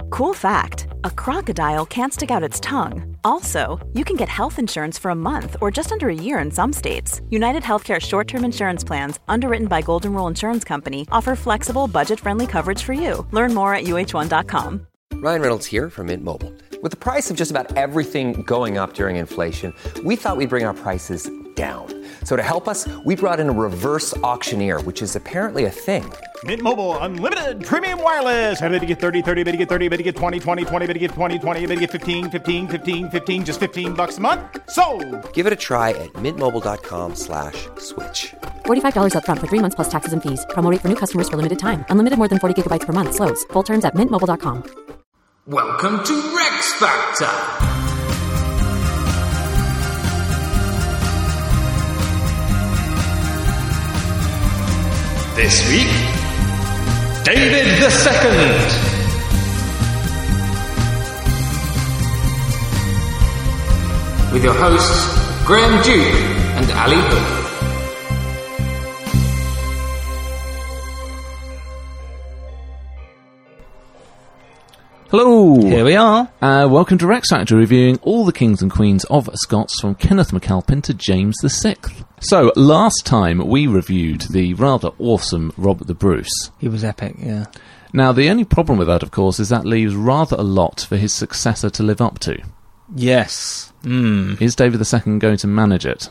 Cool fact, a crocodile can't stick out its tongue. Also, you can get health insurance for a month or just under a year in some states. United Healthcare short-term insurance plans, underwritten by Golden Rule Insurance Company, offer flexible, budget-friendly coverage for you. Learn more at uh1.com. Ryan Reynolds here from Mint Mobile. With the price of just about everything going up during inflation, we thought we'd bring our prices down. So to help us, we brought in a reverse auctioneer, which is apparently a thing. Mint Mobile Unlimited Premium Wireless. How to get 30, 30, bit to get 30, bit to get 20, 20, 20, bit to get 20, 20, bit to get 15, 15, 15, 15, just $15 a month? Sold! Give it a try at mintmobile.com/switch. $45 up front for 3 months plus taxes and fees. Promo rate for new customers for limited time. Unlimited more than 40 gigabytes per month. Slows full terms at mintmobile.com. Welcome to Rex Factor. This week, David II. With your hosts, Graham Duke and Ali Hood. Hello! Here we are. Welcome to Rex Factor, reviewing all the kings and queens of Scots from Kenneth MacAlpin to James VI. So, last time we reviewed the rather awesome Robert the Bruce. He was epic, yeah. Now, the only problem with that, of course, is that leaves rather a lot for his successor to live up to. Yes. Is David II going to manage it?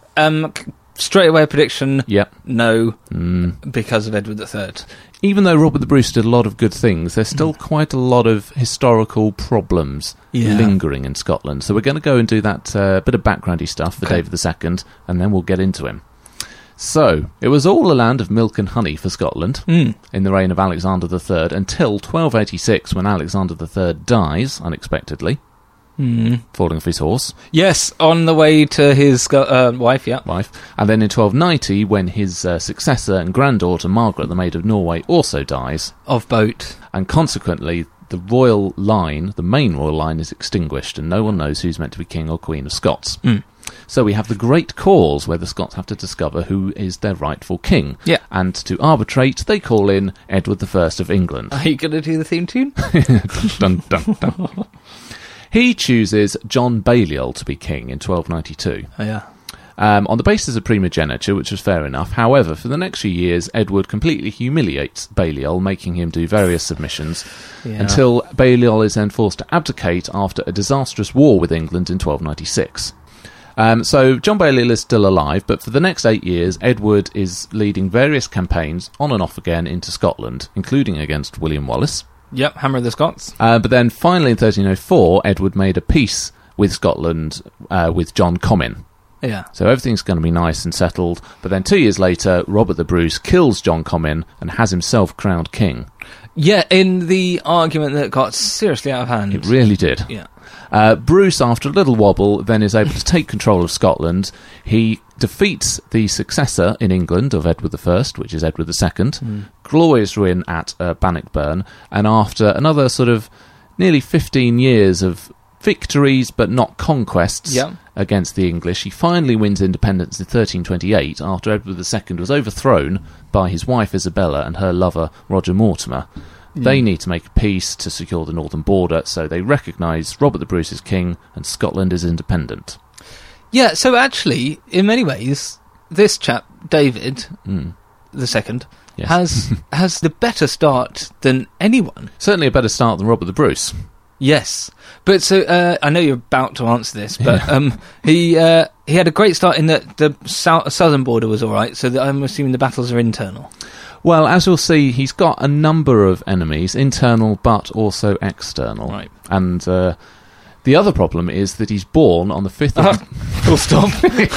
Straight away a prediction, Yep. no, because of Edward III. Even though Robert the Bruce did a lot of good things, there's still quite a lot of historical problems lingering in Scotland. So we're going to go and do that bit of backgroundy stuff for David II, and then we'll get into him. So, it was all a land of milk and honey for Scotland in the reign of Alexander III until 1286, when Alexander III dies, unexpectedly, falling off his horse. Yes, on the way to his wife, yeah. And then in 1290, when his successor and granddaughter, Margaret, the Maid of Norway, also dies. Of boat. And consequently, the royal line, the main royal line, is extinguished, and no one knows who's meant to be King or Queen of Scots. So we have the Great Cause, where the Scots have to discover who is their rightful king. Yeah. And to arbitrate, they call in Edward I of England. Are you going to do the theme tune? Dun, dun, dun. He chooses John Balliol to be king in 1292. Oh, yeah. On the basis of primogeniture, which was fair enough. However, for the next few years, Edward completely humiliates Balliol, making him do various submissions, until Balliol is then forced to abdicate after a disastrous war with England in 1296. So John Balliol is still alive, but for the next 8 years, Edward is leading various campaigns on and off again into Scotland, including against William Wallace. Yep, Hammer of the Scots. But then finally in 1304, Edward made a peace with Scotland with John Comyn. Yeah. So everything's going to be nice and settled. But then 2 years later, Robert the Bruce kills John Comyn and has himself crowned king. Yeah, in the argument that got seriously out of hand. It really did. Yeah. Bruce, after a little wobble, then is able to take control of Scotland. He defeats the successor in England of Edward I, which is Edward II, glorious ruin at Bannockburn, and after another sort of nearly 15 years of victories but not conquests against the English, he finally wins independence in 1328 after Edward II was overthrown by his wife Isabella and her lover Roger Mortimer. They need to make a peace to secure the northern border, so they recognise Robert the Bruce as king and Scotland is independent. Yeah, so actually, in many ways, this chap, David II, has the better start than anyone. Certainly a better start than Robert the Bruce. Yes. But so, I know you're about to answer this, but he had a great start in that the southern border was alright, so I'm assuming the battles are internal. Well, as we'll see, he's got a number of enemies, internal but also external. Right. And the other problem is that he's born on the 5th of... Full stop.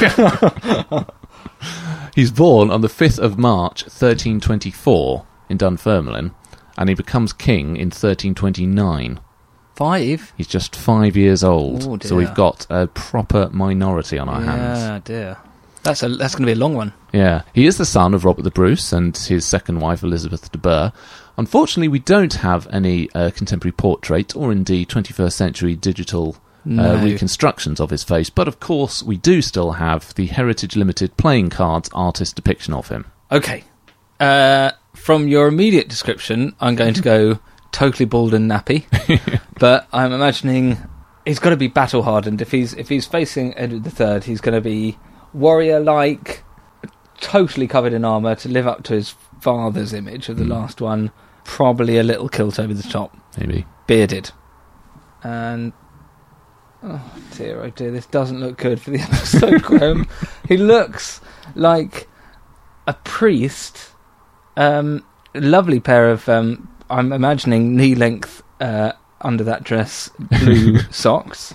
He's born on the 5th of March, 1324, in Dunfermline, and he becomes king in 1329. 5? He's just 5 years old. Oh, dear. So we've got a proper minority on our hands. Yeah, dear. That's going to be a long one. Yeah. He is the son of Robert the Bruce and his second wife, Elizabeth de Burgh. Unfortunately, we don't have any contemporary portrait or indeed 21st century digital reconstructions of his face, but of course we do still have the Heritage Limited playing cards artist depiction of him. Okay. From your immediate description, I'm going to go totally bald and nappy. But I'm imagining he's got to be battle hardened. If he's facing Edward III, he's going to be warrior-like, totally covered in armour to live up to his father's image of the last one. Probably a little kilt over the top. Maybe. Bearded. And... oh dear, this doesn't look good for the episode, Graham. He looks like a priest. Lovely pair of, I'm imagining, knee-length under that dress, blue socks.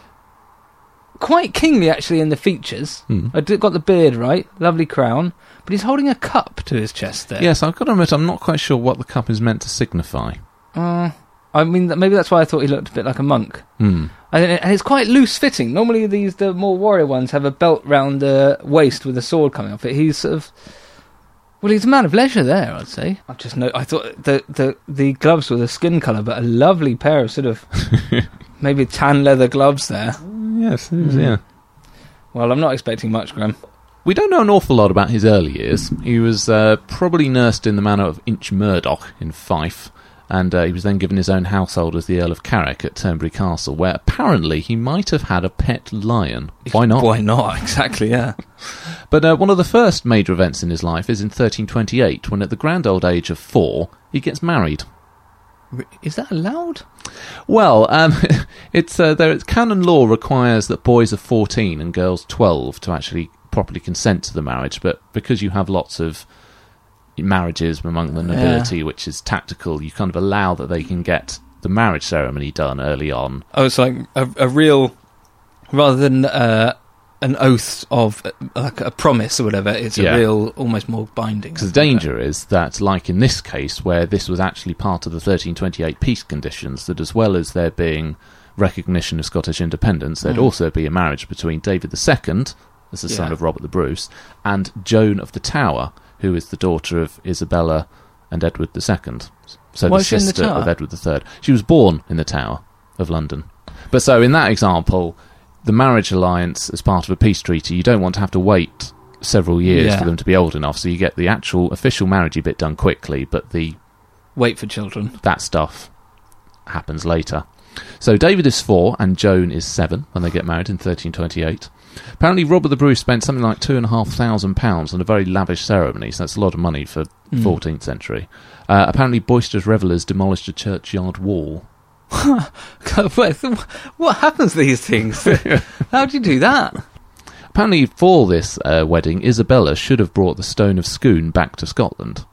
Quite kingly, actually, in the features. I got the beard right, lovely crown, but he's holding a cup to his chest there. Yes, I've got to admit, I'm not quite sure what the cup is meant to signify. I mean, maybe that's why I thought he looked a bit like a monk. And it's quite loose-fitting. Normally, the more warrior ones have a belt round the waist with a sword coming off it. He's sort of... well, he's a man of leisure there, I'd say. I thought the gloves were the skin colour, but a lovely pair of sort of maybe tan leather gloves there. Yes, it is, yeah. Well, I'm not expecting much, Graham. We don't know an awful lot about his early years. He was probably nursed in the manor of Inch Murdoch in Fife, and he was then given his own household as the Earl of Carrick at Turnberry Castle, where apparently he might have had a pet lion. Why not? Why not? Exactly, yeah. But one of the first major events in his life is in 1328, when at the grand old age of 4, he gets married. Is that allowed? Well, canon law requires that boys are 14 and girls 12 to actually properly consent to the marriage, but because you have lots of marriages among the nobility, which is tactical, you kind of allow that they can get the marriage ceremony done early on. Oh, it's like a real... rather than an oath of like a promise or whatever, it's a real, almost more binding. Because the danger is that, like in this case, where this was actually part of the 1328 peace conditions, that as well as there being recognition of Scottish independence, there'd also be a marriage between David II, as the son of Robert the Bruce, and Joan of the Tower, who is the daughter of Isabella and Edward II. So the sister of Edward III. She was born in the Tower of London. But so in that example, the marriage alliance as part of a peace treaty, you don't want to have to wait several years for them to be old enough, so you get the actual official marriagey bit done quickly, but the... wait for children. That stuff happens later. So David is 4 and Joan is 7 when they get married in 1328. Apparently Robert the Bruce spent something like £2,500 on a very lavish ceremony, so that's a lot of money for 14th century. Apparently boisterous revellers demolished a churchyard wall. What happens to these things? How do you do that? Apparently for this wedding, Isabella should have brought the Stone of Scone back to Scotland.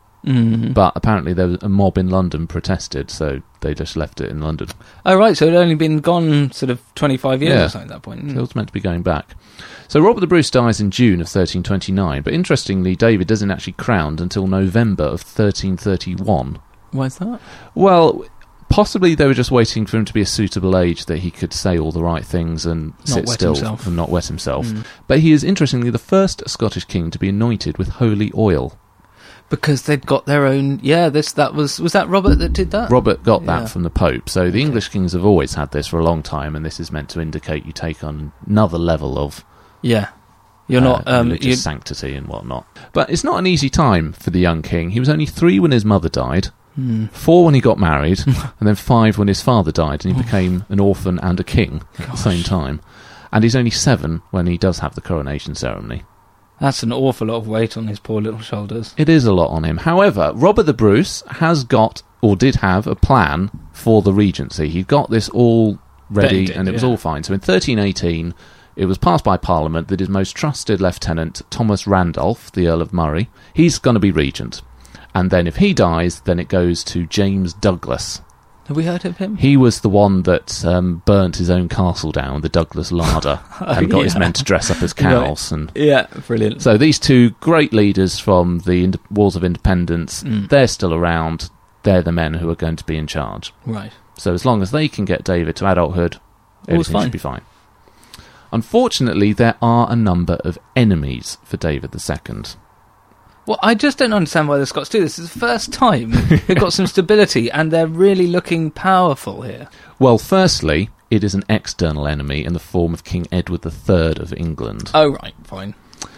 But apparently there was a mob in London protested, so they just left it in London. Oh right, so it had only been gone sort of 25 years or something at that point. So it was meant to be going back. So Robert the Bruce dies in June of 1329, but interestingly David isn't actually crowned until November of 1331. Why is that? Well, possibly they were just waiting for him to be a suitable age that he could say all the right things and sit still and not wet himself. But he is, interestingly, the first Scottish king to be anointed with holy oil. Because they'd got their own... was that Robert that did that? Robert got that from the Pope. So the English kings have always had this for a long time, and this is meant to indicate you take on another level of... yeah. You're not... religious sanctity and whatnot. But it's not an easy time for the young king. He was only 3 when his mother died, 4 when he got married, and then 5 when his father died, and he became an orphan and a king at the same time. And he's only 7 when he does have the coronation ceremony. That's an awful lot of weight on his poor little shoulders. It is a lot on him. However, Robert the Bruce has got, or did have, a plan for the regency. He got this all ready, and it was all fine. So in 1318, it was passed by Parliament that his most trusted lieutenant, Thomas Randolph, the Earl of Murray, he's going to be regent. And then if he dies, then it goes to James Douglas. Have we heard of him? He was the one that burnt his own castle down, the Douglas larder, and got his men to dress up as cows. And brilliant. So these two great leaders from the Wars of Independence, they're still around. They're the men who are going to be in charge. Right. So as long as they can get David to adulthood, everything should be fine. Unfortunately, there are a number of enemies for David II. Well, I just don't understand why the Scots do this. It's the first time they've got some stability, and they're really looking powerful here. Well, firstly, it is an external enemy in the form of King Edward III of England. Oh, right, fine.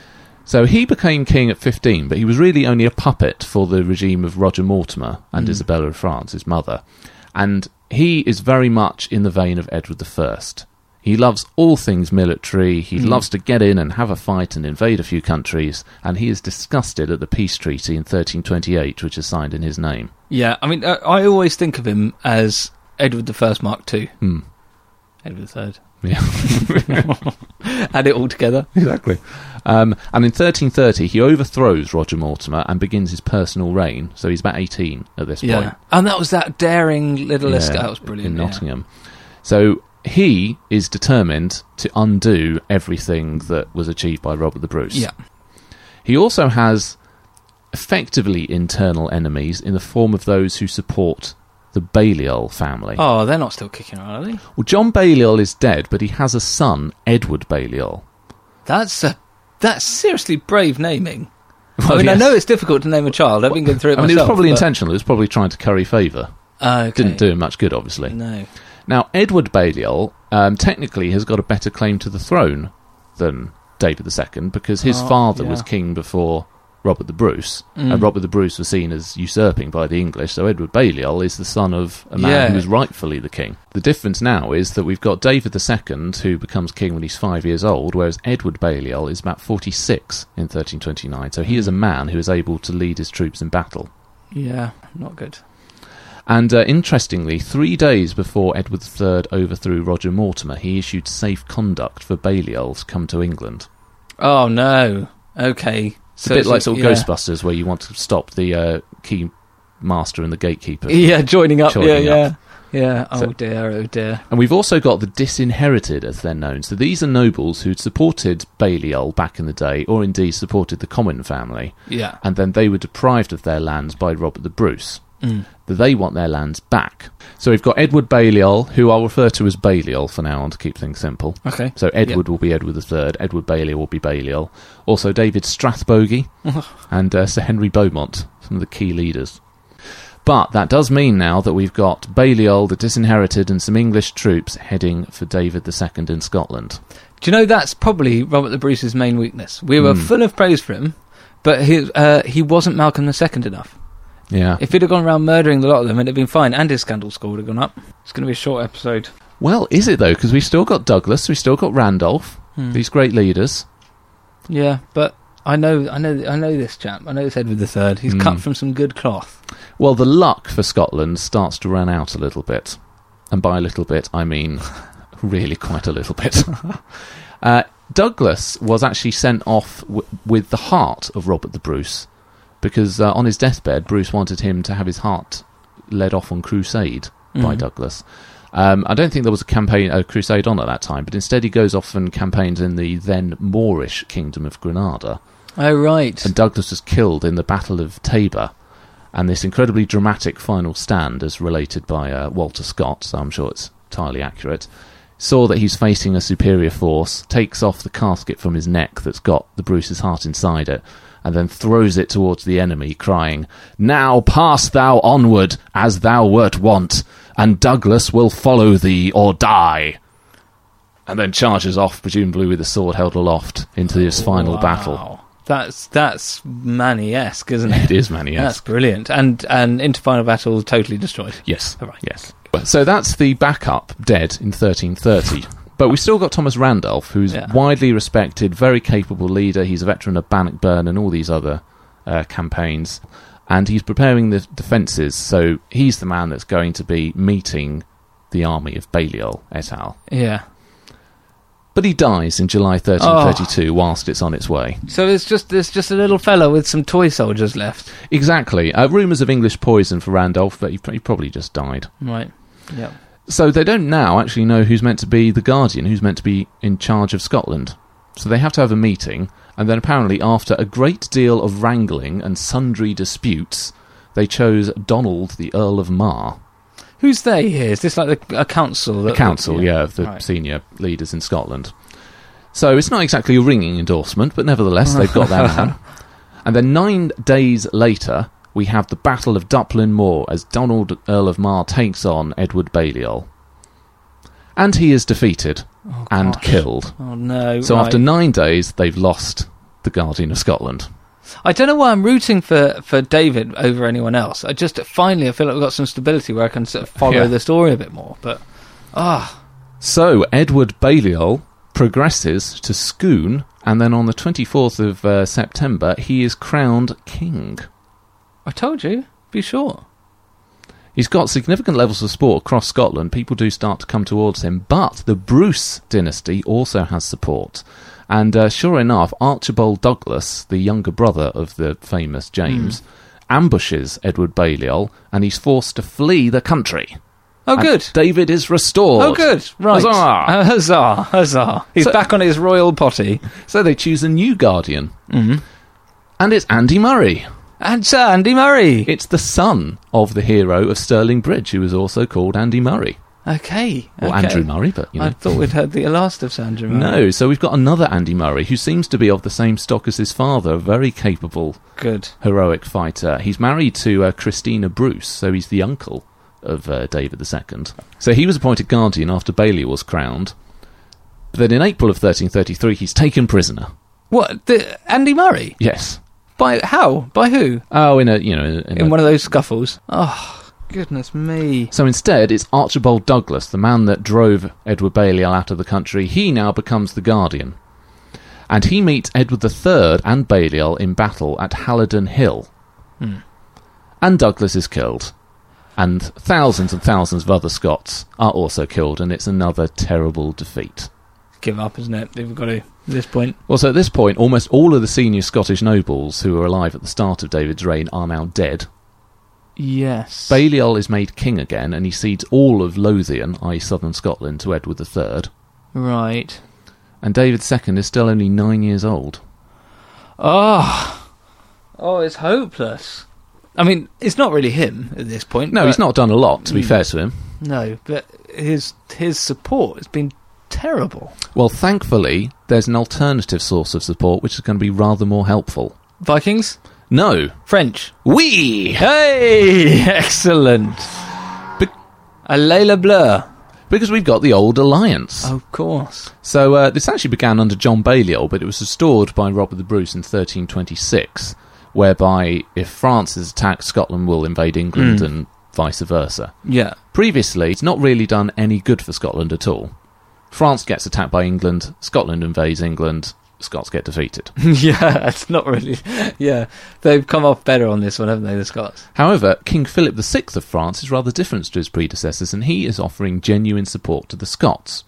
So he became king at 15, but he was really only a puppet for the regime of Roger Mortimer and Isabella of France, his mother. And he is very much in the vein of Edward I. He loves all things military, he loves to get in and have a fight and invade a few countries, and he is disgusted at the peace treaty in 1328, which is signed in his name. Yeah, I mean, I always think of him as Edward I Mark II. Edward III. Yeah. Add it all together. Exactly. And in 1330, he overthrows Roger Mortimer and begins his personal reign. So he's about 18 at this point. And that was that daring little escape. That was brilliant. In Nottingham. So he is determined to undo everything that was achieved by Robert the Bruce. Yeah. He also has effectively internal enemies in the form of those who support the Balliol family. Oh, they're not still kicking around, are they? Well, John Balliol is dead, but he has a son, Edward Balliol. That's seriously brave naming. Well, I mean, yes. I know it's difficult to name a child. I've been going through it myself. It was probably intentional. It was probably trying to curry favour. Okay. Didn't do him much good, obviously. No. Now, Edward Balliol technically has got a better claim to the throne than David II, because his father was king before Robert the Bruce, and Robert the Bruce was seen as usurping by the English, so Edward Balliol is the son of a man who was rightfully the king. The difference now is that we've got David II, who becomes king when he's 5 years old, whereas Edward Balliol is about 46 in 1329, so he is a man who is able to lead his troops in battle. Yeah, not good. And interestingly, 3 days before Edward III overthrew Roger Mortimer, he issued safe conduct for Balliol to come to England. Oh, no. Okay. It's a bit like sort of Ghostbusters, where you want to stop the key master and the gatekeeper. Yeah, joining up. Yeah. Oh, So- dear, oh, dear. And we've also got the disinherited, as they're known. So these are nobles who'd supported Balliol back in the day, or indeed supported the Comyn family. Yeah. And then they were deprived of their lands by Robert the Bruce. They want their lands back. So we've got Edward Balliol, who I'll refer to as Balliol for now on to keep things simple. Okay. So Edward will be Edward III, Edward Balliol will be Balliol. Also David Strathbogie and Sir Henry Beaumont, some of the key leaders. But that does mean now that we've got Balliol, the disinherited, and some English troops heading for David II in Scotland. Do you know that's probably Robert the Bruce's main weakness? We were full of praise for him, but he wasn't Malcolm II enough. Yeah. If he'd have gone around murdering the lot of them, it'd have been fine, and his scandal score would have gone up. It's going to be a short episode. Well, is it though? Because we've still got Douglas, we've still got Randolph, these great leaders. Yeah, but I know this chap. I know this Edward III. He's cut from some good cloth. Well, the luck for Scotland starts to run out a little bit. And by a little bit, I mean really quite a little bit. Douglas was actually sent off with the heart of Robert the Bruce, because on his deathbed, Bruce wanted him to have his heart led off on crusade by Douglas. I don't think there was a crusade on at that time, but instead he goes off and campaigns in the then Moorish kingdom of Granada. Oh, right. And Douglas was killed in the Battle of Tabor. And this incredibly dramatic final stand, as related by Walter Scott, so I'm sure it's entirely accurate, saw that he's facing a superior force, takes off the casket from his neck that's got the Bruce's heart inside it, and then throws it towards the enemy, crying, "Now pass thou onward, as thou wert wont, and Douglas will follow thee or die." And then charges off, presumably with the sword held aloft, into his final battle. That's Manny-esque, isn't it? It is Manny-esque. That's brilliant. And into final battle, totally destroyed. Yes. All right. Yes. So that's the backup, dead in 1330. But we've still got Thomas Randolph, who's widely respected, very capable leader. He's a veteran of Bannockburn and all these other campaigns. And he's preparing the defences, so he's the man that's going to be meeting the army of Balliol et al. Yeah. But he dies in July 1332 whilst it's on its way. So there's just a little fella with some toy soldiers left. Exactly. Rumours of English poison for Randolph, but he probably just died. Right. Yeah. So they don't now actually know who's meant to be the Guardian, who's meant to be in charge of Scotland. So they have to have a meeting, and then apparently after a great deal of wrangling and sundry disputes, they chose Donald, the Earl of Mar. Who's they here? Is this like a council? A council, of the senior leaders in Scotland. So it's not exactly a ringing endorsement, but nevertheless they've got their man. And then 9 days later, we have the Battle of Duplin Moor as Donald, Earl of Mar, takes on Edward Balliol. And he is defeated and killed. Oh no. So after 9 days, they've lost the Guardian of Scotland. I don't know why I'm rooting for David over anyone else. I feel like we've got some stability where I can sort of follow the story a bit more. But So Edward Balliol progresses to Scone, and then on the 24th of September, he is crowned king. I told you, be sure. He's got significant levels of support across Scotland. People do start to come towards him, but the Bruce dynasty also has support. And sure enough, Archibald Douglas, the younger brother of the famous James, ambushes Edward Balliol, and he's forced to flee the country. Oh, and good. David is restored. Oh, good. Right. Huzzah! Huzzah! Huzzah! He's back on his royal potty. So they choose a new guardian. Mm-hmm. And it's Andy Murray. And Sir Andy Murray. It's the son of the hero of Stirling Bridge, who was also called Andy Murray. Okay. Or Andrew Murray, but, you know. I thought we'd heard the last of Sir Andrew Murray. No, so we've got another Andy Murray, who seems to be of the same stock as his father, a very capable, heroic fighter. He's married to Christina Bruce, so he's the uncle of David II. So he was appointed guardian after Balliol was crowned. But then in April of 1333, he's taken prisoner. What? Andy Murray? Yes. By how? By who? Oh, in one of those scuffles. Oh, goodness me. So instead, it's Archibald Douglas, the man that drove Edward Balliol out of the country. He now becomes the guardian. And he meets Edward III and Balliol in battle at Halidon Hill. And Douglas is killed. And thousands of other Scots are also killed, and it's another terrible defeat. Give up, isn't it? They've got to, at this point. Well, so at this point, almost all of the senior Scottish nobles who were alive at the start of David's reign are now dead. Yes. Balliol is made king again, and he cedes all of Lothian, i.e. southern Scotland, to Edward III. Right. And David II is still only 9 years old. Oh, it's hopeless. I mean, it's not really him at this point. No, he's not done a lot, to be fair to him. No, but his support has been terrible. Well, thankfully, there's an alternative source of support which is going to be rather more helpful. Vikings? No. French? Oui! Hey! Excellent. A Layla Bleu. Because we've got the Old Alliance. Of course. So this actually began under John Balliol, but it was restored by Robert the Bruce in 1326, whereby if France is attacked, Scotland will invade England and vice versa. Yeah. Previously, it's not really done any good for Scotland at all. France gets attacked by England, Scotland invades England, Scots get defeated. Yeah, it's not really... Yeah, they've come off better on this one, haven't they, the Scots? However, King Philip VI of France is rather different to his predecessors, and he is offering genuine support to the Scots.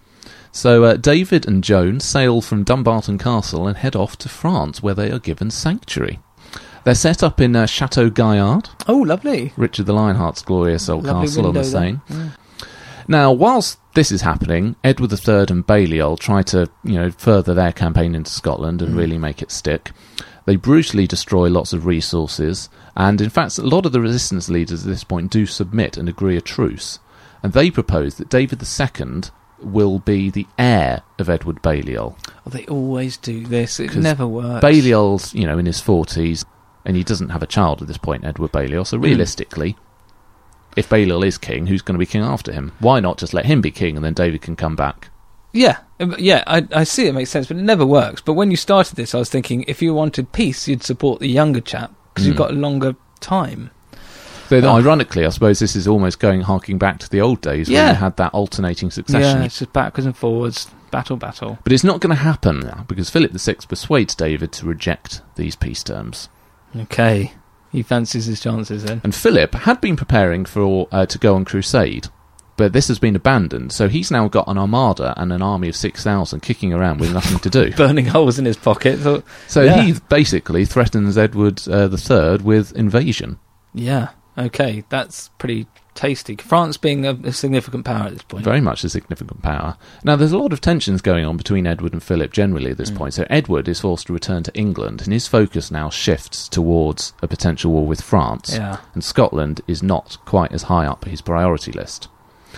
So David and Joan sail from Dumbarton Castle and head off to France, where they are given sanctuary. They're set up in Chateau Gaillard. Oh, lovely. Richard the Lionheart's glorious old Lovely castle on the window Seine. Yeah. Now, whilst this is happening, Edward III and Balliol try to, further their campaign into Scotland and really make it stick. They brutally destroy lots of resources, and in fact, a lot of the resistance leaders at this point do submit and agree a truce. And they propose that David II will be the heir of Edward Balliol. Oh, they always do this. It never works. Balliol's, in his 40s, and he doesn't have a child at this point, Edward Balliol, so realistically, if Balliol is king, who's going to be king after him? Why not just let him be king and then David can come back? Yeah, I see it makes sense, but it never works. But when you started this, I was thinking if you wanted peace, you'd support the younger chap because you've got a longer time. So ironically, I suppose this is almost harking back to the old days when you had that alternating succession. Yeah, it's just backwards and forwards, battle. But it's not going to happen now because Philip VI persuades David to reject these peace terms. Okay. He fancies his chances then. And Philip had been preparing to go on crusade, but this has been abandoned, so he's now got an armada and an army of 6,000 kicking around with nothing to do. Burning holes in his pocket. He basically threatens Edward III with invasion. Yeah, okay, that's pretty tasty. France being a significant power at this point. Very much a significant power. Now, there's a lot of tensions going on between Edward and Philip generally at this point. So Edward is forced to return to England, and his focus now shifts towards a potential war with France. Yeah. And Scotland is not quite as high up his priority list.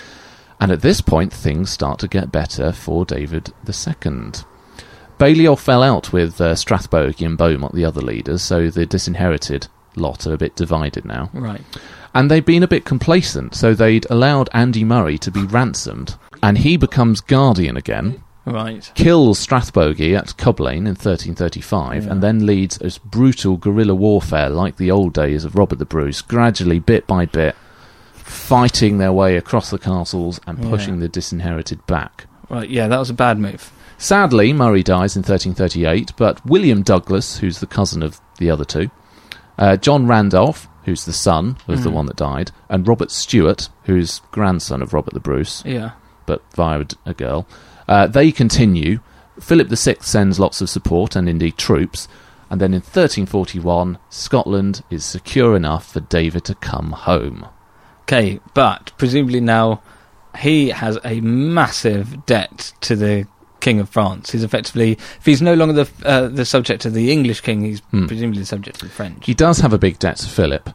And at this point, things start to get better for David II. Balliol fell out with Strathbogie and Beaumont, the other leaders, so the disinherited lot are a bit divided now. Right. And they've been a bit complacent, so they'd allowed Andy Murray to be ransomed, and he becomes guardian again. Right. kills Strathbogie at Coblain in 1335, and then leads a brutal guerrilla warfare like the old days of Robert the Bruce, gradually, bit by bit, fighting their way across the castles and pushing the disinherited back. Right, yeah, that was a bad move. Sadly, Murray dies in 1338, but William Douglas, who's the cousin of the other two, John Randolph, who's the son of the one that died, and Robert Stewart, who's grandson of Robert the Bruce, but via a girl, they continue. Philip VI sends lots of support and indeed troops, and then in 1341, Scotland is secure enough for David to come home. Okay, but presumably now he has a massive debt to the King of France. He's effectively, if he's no longer the subject of the English king, he's presumably the subject of the French. He does have a big debt to Philip.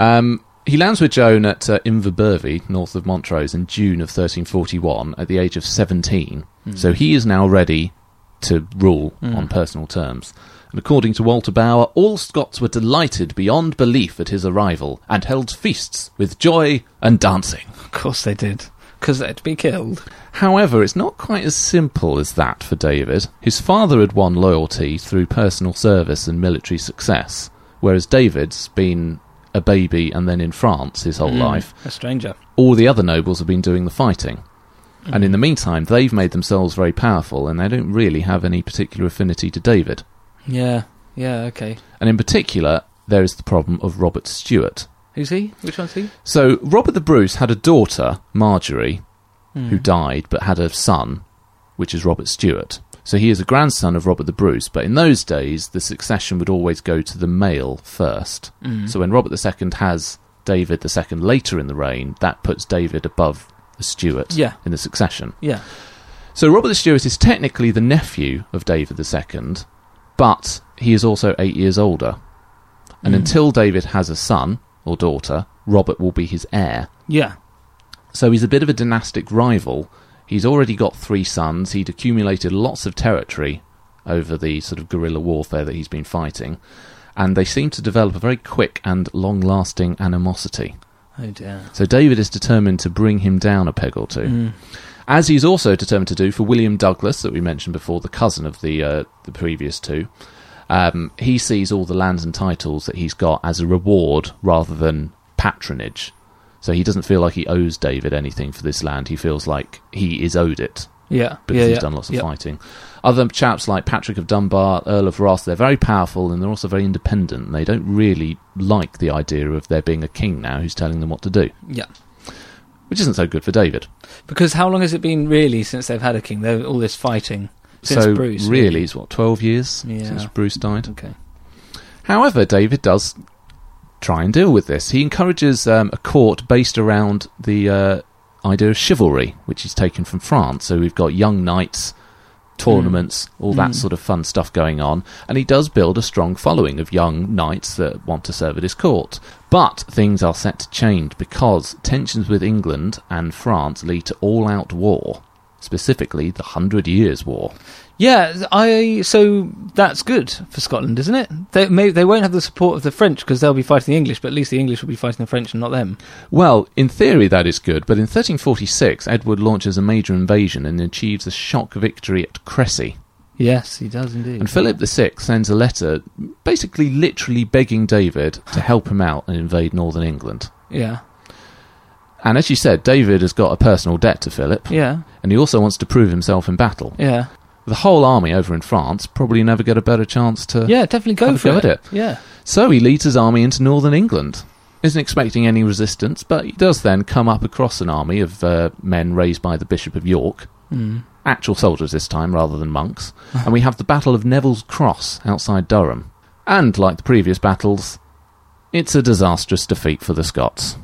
He lands with Joan at Inverbervie, north of Montrose, in June of 1341 at the age of 17. So he is now ready to rule on personal terms. And according to Walter Bower, all Scots were delighted beyond belief at his arrival and held feasts with joy and dancing. Of course they did, because they had to be killed. However, it's not quite as simple as that for David. His father had won loyalty through personal service and military success, whereas David's been a baby and then in France his whole life. A stranger. All the other nobles have been doing the fighting. And in the meantime, they've made themselves very powerful, and they don't really have any particular affinity to David. Yeah, okay. And in particular, there is the problem of Robert Stewart. Who's he? Which one's he? So, Robert the Bruce had a daughter, Marjorie, who died, but had a son, which is Robert Stewart. So he is a grandson of Robert the Bruce, but in those days, the succession would always go to the male first. So when Robert II has David II later in the reign, that puts David above the Stewart in the succession. Yeah. So Robert the Stewart is technically the nephew of David II, but he is also 8 years older. And until David has a son or daughter, Robert will be his heir. Yeah. So he's a bit of a dynastic rival. He's already got 3 sons. He'd accumulated lots of territory over the sort of guerrilla warfare that he's been fighting. And they seem to develop a very quick and long-lasting animosity. Oh dear. So David is determined to bring him down a peg or two. As he's also determined to do for William Douglas, that we mentioned before, the cousin of the previous two. He sees all the lands and titles that he's got as a reward rather than patronage. So he doesn't feel like he owes David anything for this land. He feels like he is owed it. Yeah. Because he's done lots of fighting. Other chaps like Patrick of Dunbar, Earl of Ross, they're very powerful and they're also very independent. And they don't really like the idea of there being a king now who's telling them what to do. Yeah. Which isn't so good for David. Because how long has it been really since they've had a king? All this fighting since so Bruce. Really, it's 12 years since Bruce died. Okay. However, David does try and deal with this. He encourages a court based around the idea of chivalry, which is taken from France. So we've got young knights, tournaments, all that sort of fun stuff going on. And he does build a strong following of young knights that want to serve at his court. But things are set to change because tensions with England and France lead to all-out war, specifically the 100 Years' War. Yeah, so that's good for Scotland, isn't it? They won't have the support of the French because they'll be fighting the English, but at least the English will be fighting the French and not them. Well, in theory that is good, but in 1346 Edward launches a major invasion and achieves a shock victory at Crecy. Yes, he does indeed. And Philip VI sends a letter basically literally begging David to help him out and invade northern England. Yeah. And as you said, David has got a personal debt to Philip. Yeah. And he also wants to prove himself in battle. Yeah. The whole army over in France probably never get a better chance to definitely go for at it. Yeah. So he leads his army into northern England. Isn't expecting any resistance, but he does then come up across an army of men raised by the Bishop of York. Actual soldiers this time rather than monks. And we have the Battle of Neville's Cross outside Durham. And like the previous battles, it's a disastrous defeat for the Scots.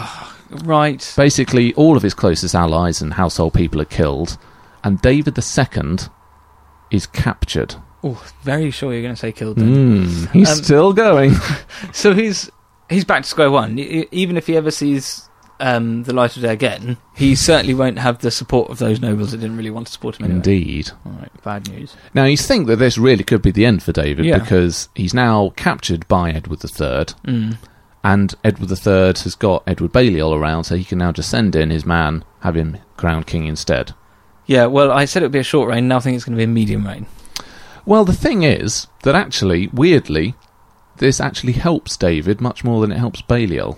Right. Basically, all of his closest allies and household people are killed, and David II is captured. Oh, very sure you're going to say killed then. He's still going. So he's back to square one. Even if he ever sees the light of day again, he certainly won't have the support of those nobles that didn't really want to support him anyway. Indeed. All right, bad news. Now, you think that this really could be the end for David because he's now captured by Edward III, and Edward III has got Edward Bailey all around, so he can now just send in his man, have him crowned king instead. Yeah, well, I said it would be a short reign, now I think it's going to be a medium reign. Well, the thing is that actually, weirdly, this actually helps David much more than it helps Balliol.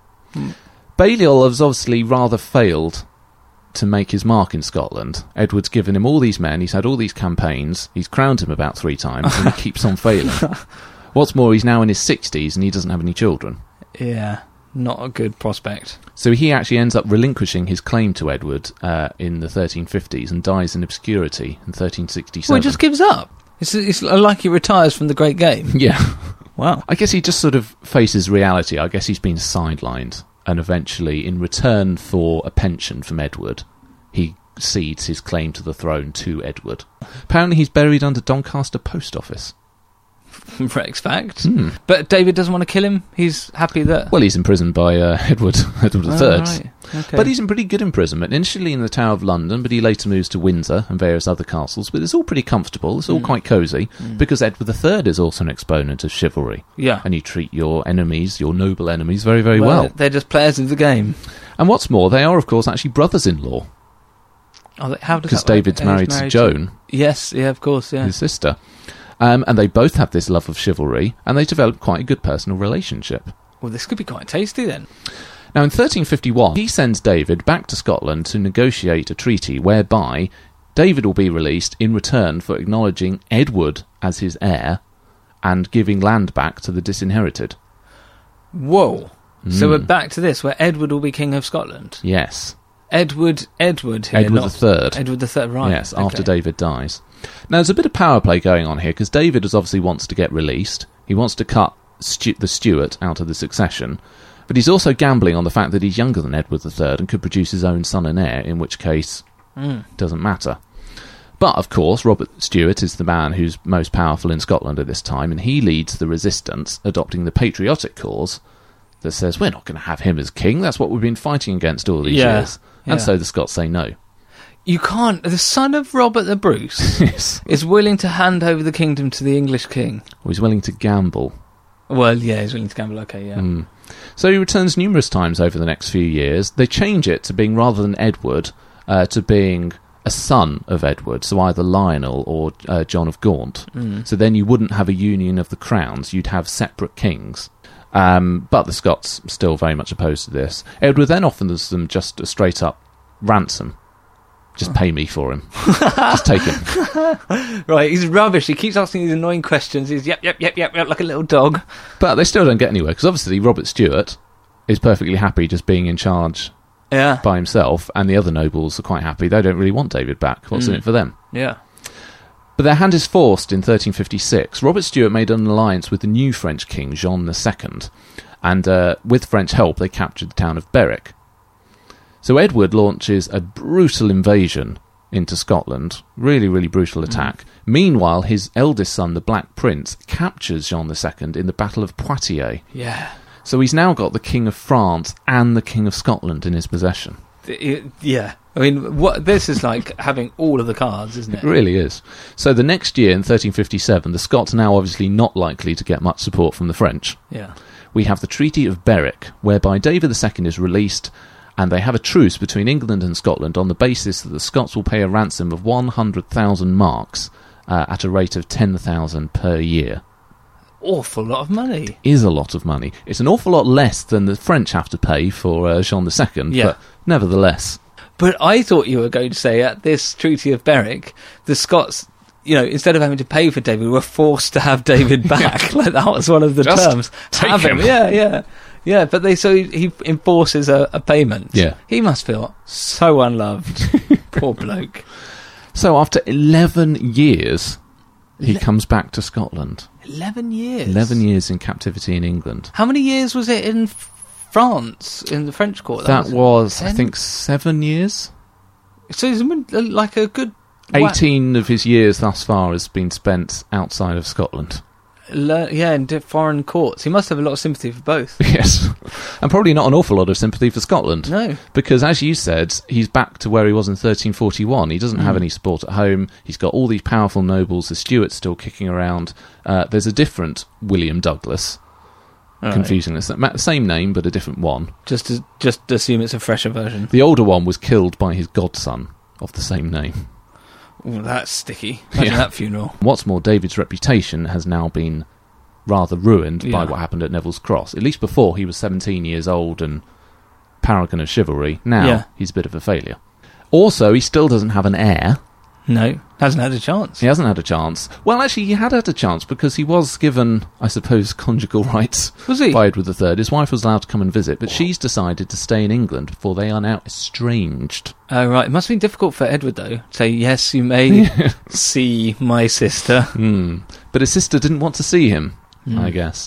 Balliol has obviously rather failed to make his mark in Scotland. Edward's given him all these men, he's had all these campaigns, he's crowned him about 3 times, and he keeps on failing. What's more, he's now in his 60s and he doesn't have any children. Yeah, not a good prospect. So he actually ends up relinquishing his claim to Edward in the 1350s and dies in obscurity in 1367. Well, he just gives up. It's like he retires from the great game. Yeah. Wow. I guess he just sort of faces reality. I guess he's been sidelined, and eventually, in return for a pension from Edward, he cedes his claim to the throne to Edward. Apparently he's buried under Doncaster Post Office. Rex fact. But David doesn't want to kill him. He's happy that... Well, he's imprisoned by Edward III. Right. Okay. But he's in pretty good imprisonment. Initially in the Tower of London, but he later moves to Windsor and various other castles. But it's all pretty comfortable. It's all quite cosy, because Edward III is also an exponent of chivalry. Yeah. And you treat your enemies, your noble enemies, very, very well. They're just players of the game. And what's more, they are, of course, actually brothers-in-law. Oh, how does Because that work? David's married to Joan. Yes, yeah, of course, yeah. His sister. And they both have this love of chivalry, and they develop quite a good personal relationship. Well, this could be quite tasty then. Now, in 1351, he sends David back to Scotland to negotiate a treaty whereby David will be released in return for acknowledging Edward as his heir and giving land back to the disinherited. Whoa. So we're back to this, where Edward will be King of Scotland. Yes. Edward here, Edward III. Edward III, right. Yes, after David dies. Now, there's a bit of power play going on here, because David obviously wants to get released. He wants to cut the Stuart out of the succession. But he's also gambling on the fact that he's younger than Edward III and could produce his own son and heir, in which case it doesn't matter. But, of course, Robert Stuart is the man who's most powerful in Scotland at this time, and he leads the resistance, adopting the patriotic cause that says, we're not going to have him as king, that's what we've been fighting against all these years. And so the Scots say no. You can't... The son of Robert the Bruce Yes. is willing to hand over the kingdom to the English king. Well, he's willing to gamble. Well, yeah, he's willing to gamble, okay, yeah. So he returns numerous times over the next few years. They change it to being, rather than Edward, to being a son of Edward, so either Lionel or John of Gaunt. So then you wouldn't have a union of the crowns, you'd have separate kings. But the Scots still very much opposed to this. Edward then offers them just a straight-up ransom. Just pay me for him. Just take him. Right, he's rubbish. He keeps asking these annoying questions. He's yep, like a little dog. But they still don't get anywhere, because obviously Robert Stuart is perfectly happy just being in charge by himself, and the other nobles are quite happy. They don't really want David back. What's in it for them? Yeah. But their hand is forced in 1356. Robert Stuart made an alliance with the new French king, Jean II, and with French help they captured the town of Berwick. So Edward launches a brutal invasion into Scotland, really, really brutal attack. Meanwhile, his eldest son, the Black Prince, captures Jean II in the Battle of Poitiers. Yeah. So he's now got the King of France and the King of Scotland in his possession. Yeah. I mean, this is like having all of the cards, isn't it? It really is. So the next year, in 1357, the Scots are now obviously not likely to get much support from the French. Yeah. We have the Treaty of Berwick, whereby David II is released, and they have a truce between England and Scotland on the basis that the Scots will pay a ransom of 100,000 marks at a rate of 10,000 per year. Awful lot of money. Is a lot of money. It's an awful lot less than the French have to pay for Jean II, but nevertheless. But I thought you were going to say at this Treaty of Berwick, the Scots, instead of having to pay for David, were forced to have David back. Like that was one of the terms. Take him. Yeah, but he enforces a payment. Yeah. He must feel so unloved. Poor bloke. So after 11 years, he comes back to Scotland. 11 years? 11 years in captivity in England. How many years was it in France, in the French court? That was 10? I think, 7 years. So he's been like a good... 18 of his years thus far has been spent outside of Scotland. In foreign courts. He must have a lot of sympathy for both. Yes. And probably not an awful lot of sympathy for Scotland. No. Because, as you said, he's back to where he was in 1341. He doesn't have any support at home. He's got all these powerful nobles. The Stuarts still kicking around. There's a different William Douglas. Right. Confusing. It's the same name, but a different one. Just assume it's a fresher version. The older one was killed by his godson of the same name. Ooh, that's sticky. Imagine that funeral. What's more, David's reputation has now been rather ruined by what happened at Neville's Cross. At least before, he was 17 years old and paragon of chivalry. Now, he's a bit of a failure. Also, he still doesn't have an heir. No, hasn't had a chance. He hasn't had a chance. Well, actually, he had a chance because he was given, I suppose, conjugal rights. Was he? By Edward III. His wife was allowed to come and visit, but she's decided to stay in England, for they are now estranged. Oh, right. It must have been difficult for Edward, though. To say, yes, you may see my sister. But his sister didn't want to see him, I guess.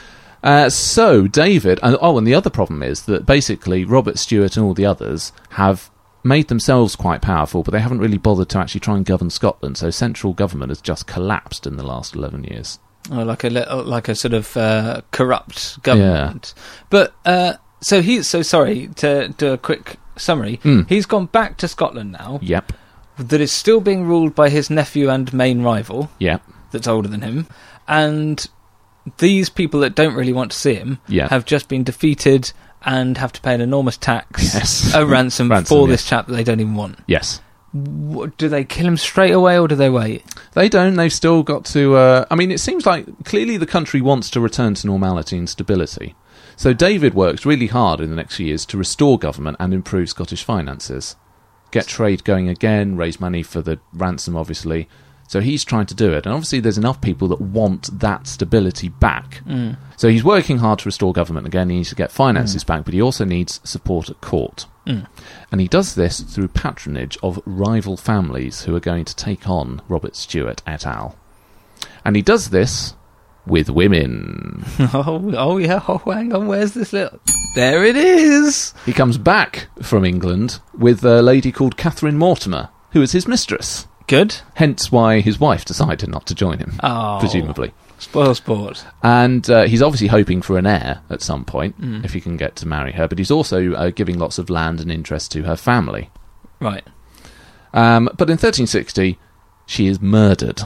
So, David... and the other problem is that basically Robert Stewart and all the others have made themselves quite powerful, but they haven't really bothered to actually try and govern Scotland, so central government has just collapsed in the last 11 years. Oh, like a sort of corrupt government. Yeah. But, sorry, to do a quick summary, he's gone back to Scotland now. Yep. That is still being ruled by his nephew and main rival. Yep. That's older than him. And these people that don't really want to see him have just been defeated and have to pay an enormous tax, a ransom for this chap that they don't even want. Yes. Do they kill him straight away or do they wait? They don't. They've still got to... it seems like clearly the country wants to return to normality and stability. So David works really hard in the next few years to restore government and improve Scottish finances. Get trade going again, raise money for the ransom, obviously. So he's trying to do it. And obviously there's enough people that want that stability back. So he's working hard to restore government again. He needs to get finances back, but he also needs support at court. And he does this through patronage of rival families who are going to take on Robert Stewart et al. And he does this with women. Oh yeah, hang on, where's this little... There it is! He comes back from England with a lady called Catherine Mortimer, who is his mistress. Good. Hence why his wife decided not to join him, presumably. Spoil sport. And he's obviously hoping for an heir at some point, if he can get to marry her, but he's also giving lots of land and interest to her family. Right. But in 1360, she is murdered.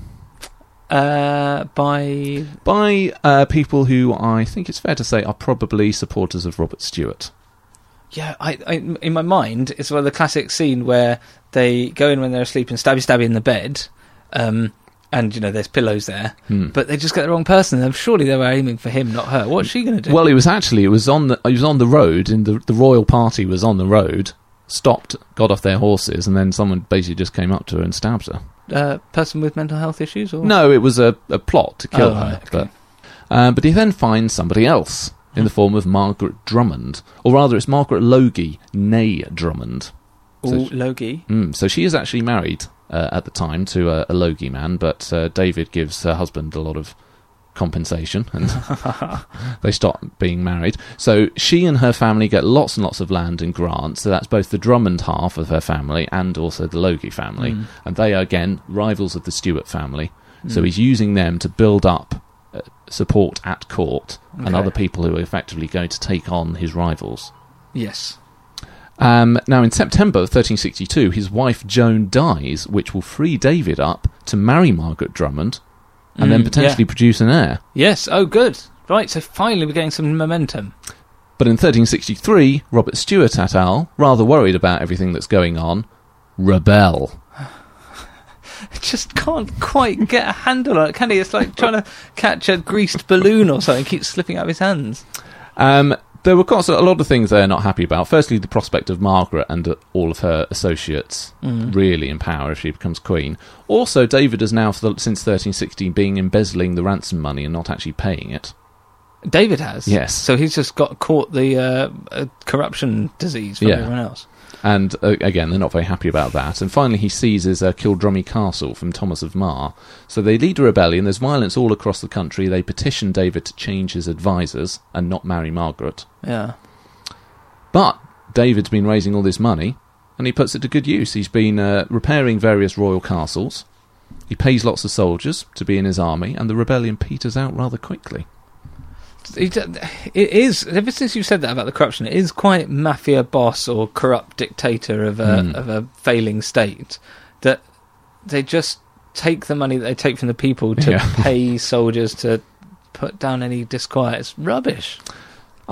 By people who I think it's fair to say are probably supporters of Robert Stewart. Yeah, I in my mind, it's one of the classic scene where they go in when they're asleep and stabby in the bed, and there's pillows there, but they just get the wrong person. And surely they were aiming for him, not her. What's she going to do? Well, it was on the road, and the royal party was on the road, stopped, got off their horses, and then someone basically just came up to her and stabbed her. Person with mental health issues, or no? It was a plot to kill her, right, okay. But he then finds somebody else. In the form of Margaret Drummond. Or rather, it's Margaret Logie, née Drummond. Logie. So she is actually married at the time to a Logie man, but David gives her husband a lot of compensation, and they stop being married. So she and her family get lots and lots of land and grants, so that's both the Drummond half of her family and also the Logie family. And they are, again, rivals of the Stewart family. So he's using them to build up support at court and other people who are effectively going to take on his rivals. Yes. Now, in September of 1362, his wife Joan dies, which will free David up to marry Margaret Drummond and then potentially produce an heir. Yes, oh good. Right, so finally we're getting some momentum. But in 1363, Robert Stewart et al., rather worried about everything that's going on, rebel. Just can't quite get a handle on it, can he? It's like trying to catch a greased balloon or something. It keeps slipping out of his hands. There were a lot of things they're not happy about. Firstly, the prospect of Margaret and all of her associates really in power if she becomes queen. Also, David has now, since 1360, been embezzling the ransom money and not actually paying it. David has? Yes. So he's just caught the corruption disease from everyone else. And again, they're not very happy about that. And finally, he seizes Kildrummy Castle from Thomas of Mar. So they lead a rebellion. There's violence all across the country. They petition David to change his advisors and not marry Margaret. Yeah. But David's been raising all this money, and he puts it to good use. He's been repairing various royal castles. He pays lots of soldiers to be in his army, and the rebellion peters out rather quickly. It is, ever since you said that about the corruption, it is quite mafia boss or corrupt dictator of a failing state, that they just take the money that they take from the people to pay soldiers to put down any disquiet. It's rubbish.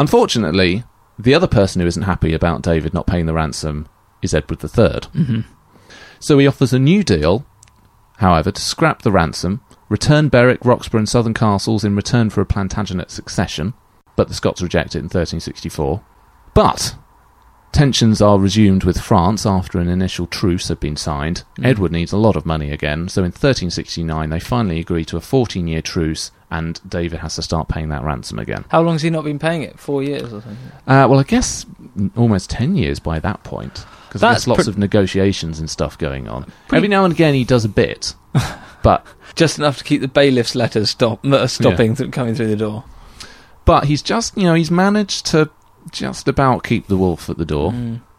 Unfortunately, the other person who isn't happy about David not paying the ransom is Edward III. So he offers a new deal, however, to scrap the ransom, return Berwick, Roxburgh and Southern castles in return for a Plantagenet succession, but the Scots reject it in 1364. But tensions are resumed with France after an initial truce had been signed. Edward needs a lot of money again, so in 1369 they finally agree to a 14-year truce, and David has to start paying that ransom again. How long has he not been paying it? 4 years or something? Well, I guess almost 10 years by that point, because there's lots of negotiations and stuff going on. Every now and again he does a bit, but... just enough to keep the bailiff's letters stopping coming through the door. But he's just, he's managed to just about keep the wolf at the door.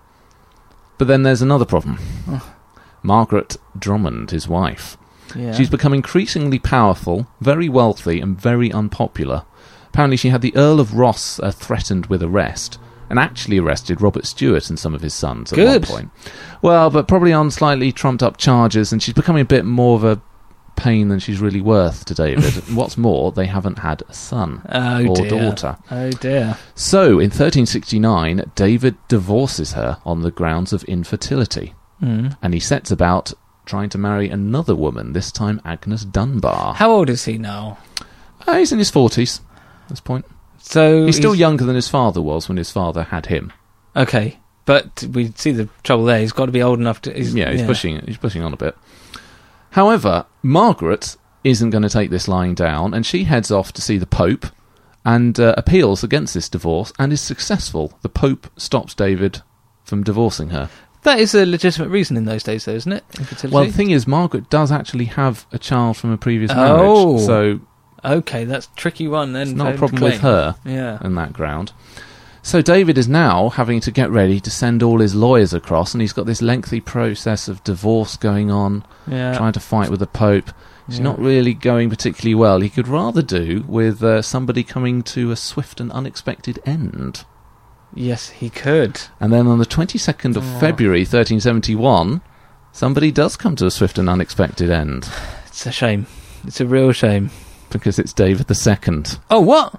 But then there's another problem. Margaret Drummond, his wife. Yeah. She's become increasingly powerful, very wealthy, and very unpopular. Apparently she had the Earl of Ross threatened with arrest, and actually arrested Robert Stewart and some of his sons at one point. Well, but probably on slightly trumped-up charges, and she's becoming a bit more of a pain than she's really worth to David. And what's more, they haven't had a son or daughter. Oh dear. So, in 1369, David divorces her on the grounds of infertility. And he sets about trying to marry another woman, this time Agnes Dunbar. How old is he now? He's in his 40s at this point. So he's still younger than his father was when his father had him. Okay, but we see the trouble there. He's got to be old enough to... He's pushing on a bit. However, Margaret isn't going to take this lying down, and she heads off to see the Pope and appeals against this divorce, and is successful. The Pope stops David from divorcing her. That is a legitimate reason in those days, though, isn't it? Infertility? Well, the thing is, Margaret does actually have a child from a previous marriage, so... Okay, that's a tricky one then. It's not a problem with her on that ground. So David is now having to get ready to send all his lawyers across, and he's got this lengthy process of divorce going on, trying to fight with the Pope. It's not really going particularly well. He could rather do with somebody coming to a swift and unexpected end. Yes, he could. And then on the 22nd of February 1371, somebody does come to a swift and unexpected end. It's a shame. It's a real shame. Because it's David II. Oh, what?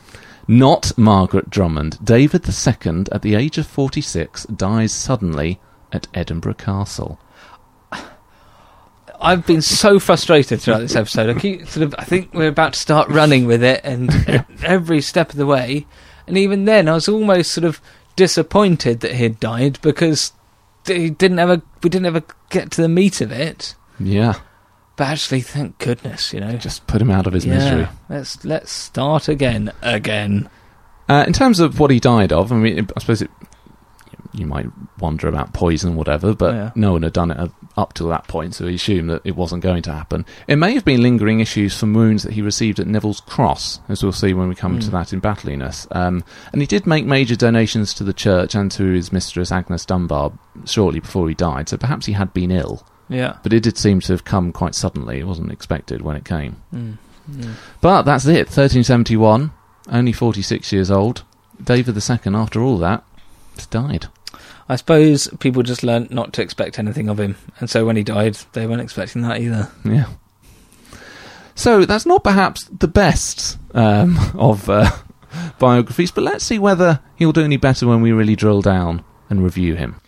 Not Margaret Drummond. David II, at the age of 46, dies suddenly at Edinburgh Castle. I've been so frustrated throughout this episode. I think we're about to start running with it, and every step of the way. And even then, I was almost sort of disappointed that he'd died, because we didn't ever get to the meat of it. Yeah. But actually, thank goodness, Just put him out of his misery. Let's start again. In terms of what he died of, I mean, I suppose you might wonder about poison, whatever, but no one had done it up to that point, so he assumed that it wasn't going to happen. It may have been lingering issues from wounds that he received at Neville's Cross, as we'll see when we come to that in Battliness. And he did make major donations to the church and to his mistress Agnes Dunbar shortly before he died, so perhaps he had been ill. Yeah. But it did seem to have come quite suddenly. It wasn't expected when it came. But that's it. 1371, only 46 years old. David II, after all that, just died. I suppose people just learnt not to expect anything of him. And so when he died, they weren't expecting that either. Yeah. So that's not perhaps the best of biographies, but let's see whether he'll do any better when we really drill down and review him.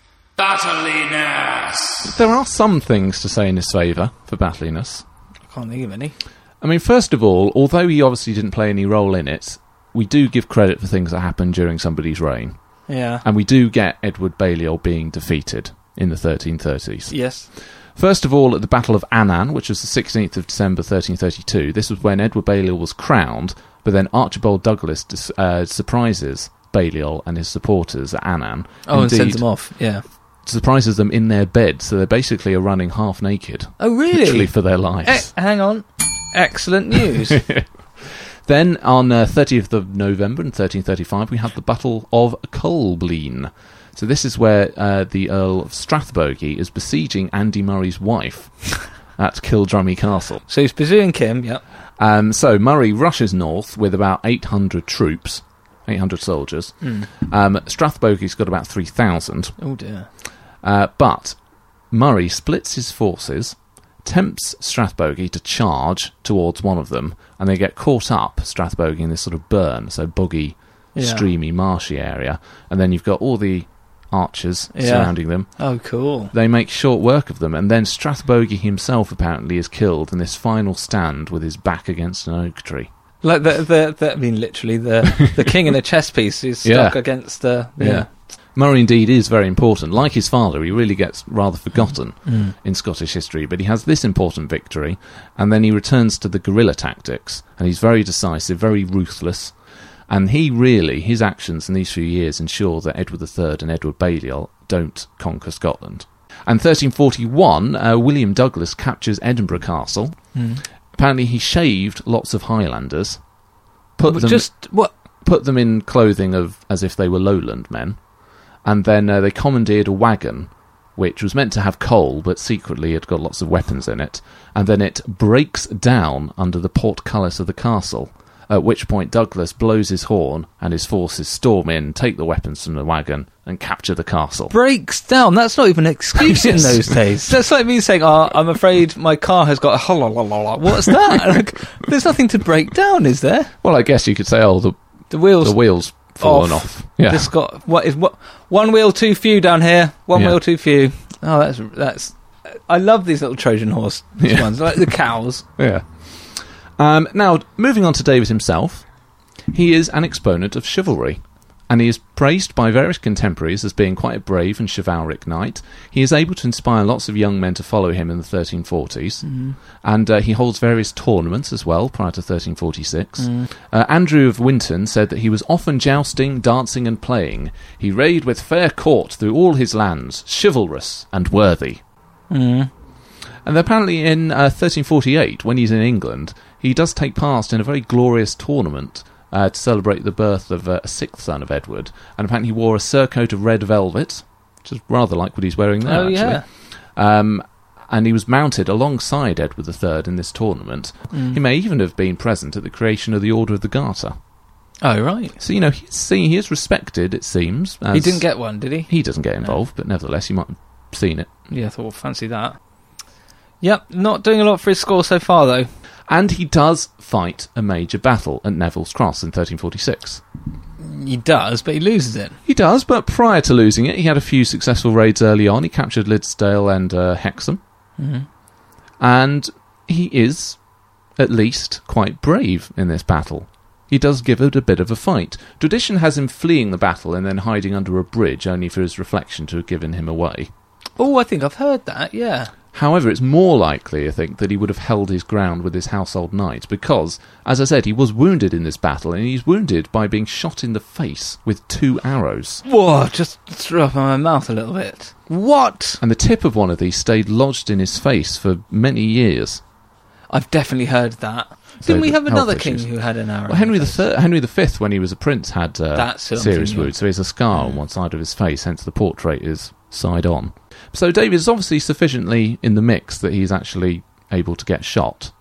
Battliness! There are some things to say in his favour for Battliness. I can't think of any. I mean, first of all, although he obviously didn't play any role in it, we do give credit for things that happened during somebody's reign. Yeah. And we do get Edward Balliol being defeated in the 1330s. Yes. First of all, at the Battle of Annan, which was the 16th of December 1332, this was when Edward Balliol was crowned, but then Archibald Douglas surprises Balliol and his supporters at Annan. Oh, and sends them off, yeah. Surprises them in their bed, so they basically are running half naked. Oh, really? Literally for their lives. Hang on. Excellent news. Then, on 30th of November in 1335, we have the Battle of Colbleen. So this is where the Earl of Strathbogie is besieging Andy Murray's wife at Kildrummy Castle. So he's pursuing Kim, yep. So Murray rushes north with about 800 troops, 800 soldiers. Strathbogie's got about 3,000. Oh, dear. But Murray splits his forces, tempts Strathbogie to charge towards one of them, and they get caught up, Strathbogie, in this sort of burn, so boggy, streamy, marshy area. And then you've got all the archers surrounding them. Oh, cool. They make short work of them, and then Strathbogie himself apparently is killed in this final stand with his back against an oak tree. Like I mean, literally, the king in a chess piece is stuck against the... Yeah. Murray indeed is very important. Like his father, he really gets rather forgotten in Scottish history, but he has this important victory, and then he returns to the guerrilla tactics, and he's very decisive, very ruthless, and his actions in these few years ensure that Edward III and Edward Balliol don't conquer Scotland. And 1341, William Douglas captures Edinburgh Castle. Apparently he shaved lots of Highlanders, put them in clothing as if they were lowland men, and then they commandeered a wagon which was meant to have coal, but secretly had got lots of weapons in it, and then it breaks down under the portcullis of the castle, at which point Douglas blows his horn and his forces storm in, take the weapons from the wagon, and capture the castle. Breaks down? That's not even an excuse in those days. That's like me saying, I'm afraid my car has got a what's that? Like, there's nothing to break down, is there? Well, I guess you could say, the wheels fallen off. Yeah. This got one wheel too few down here, wheel too few. Oh, that's I love these little Trojan horse ones, like the cows. Yeah. Now, moving on to David himself, he is an exponent of chivalry, and he is praised by various contemporaries as being quite a brave and chivalric knight. He is able to inspire lots of young men to follow him in the 1340s, and he holds various tournaments as well prior to 1346. Andrew of Winton said that he was often jousting, dancing and playing. He rode with fair court through all his lands, chivalrous and worthy. And apparently in 1348, when he's in England, he does take part in a very glorious tournament to celebrate the birth of a sixth son of Edward, and apparently he wore a surcoat of red velvet, which is rather like what he's wearing now, actually. And he was mounted alongside Edward III in this tournament. He may even have been present at the creation of the Order of the Garter. Oh, right. So, he is respected, it seems. He didn't get one, did he? He doesn't get involved, but nevertheless, he might have seen it. Yeah, I thought, well, fancy that. Yep, not doing a lot for his score so far, though. And he does fight a major battle at Neville's Cross in 1346. He does, but he loses it. He does, but prior to losing it, he had a few successful raids early on. He captured Liddesdale and Hexham. And he is, at least, quite brave in this battle. He does give it a bit of a fight. Tradition has him fleeing the battle and then hiding under a bridge, only for his reflection to have given him away. Oh, I think I've heard that, yeah. However, it's more likely, I think, that he would have held his ground with his household knights because, as I said, he was wounded in this battle, and he's wounded by being shot in the face with 2 arrows. Whoa, just threw up in my mouth a little bit. What? And the tip of one of these stayed lodged in his face for many years. I've definitely heard that. Didn't we have another king who had an arrow? Well, Henry V, when he was a prince, had serious wounds, so he has a scar on one side of his face, hence the portrait is side on. So David is obviously sufficiently in the mix that he's actually able to get shot.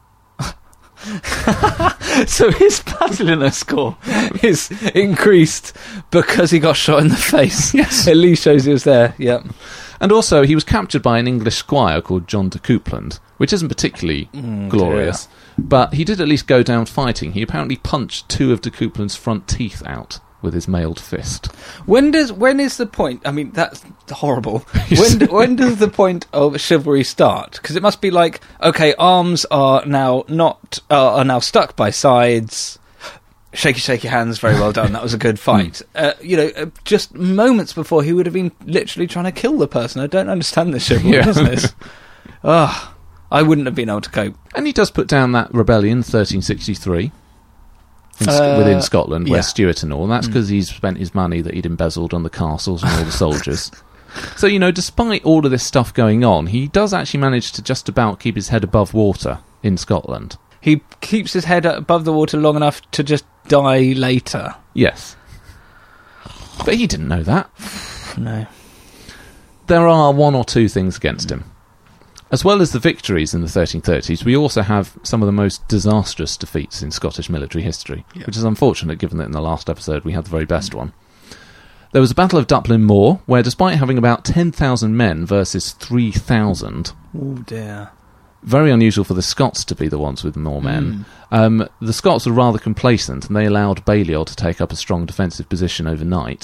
So his Basilina score is increased because he got shot in the face. Yes. At least shows he was there, yep. And also, he was captured by an English squire called John de Coupland, which isn't particularly glorious, but he did at least go down fighting. He apparently punched 2 of de Coupland's front teeth out with his mailed fist. When is the point? I mean, that's horrible. When does the point of chivalry start? Because it must be like, okay, arms are now stuck by sides. Shaky hands, very well done. That was a good fight. Just moments before he would have been literally trying to kill the person. I don't understand this chivalry business. I wouldn't have been able to cope. And he does put down that rebellion, 1363. Within Scotland, where Stuart and all, and that's because he's spent his money that he'd embezzled on the castles and all the soldiers. So, despite all of this stuff going on, he does actually manage to just about keep his head above water in Scotland. He keeps his head above the water long enough to just die later. Yes. But he didn't know that. No. There are 1 or 2 things against him. As well as the victories in the 1330s, we also have some of the most disastrous defeats in Scottish military history, which is unfortunate given that in the last episode we had the very best one. There was the Battle of Duplin Moor, where despite having about 10,000 men versus 3,000... Oh dear. Very unusual for the Scots to be the ones with more men. The Scots were rather complacent, and they allowed Balliol to take up a strong defensive position overnight.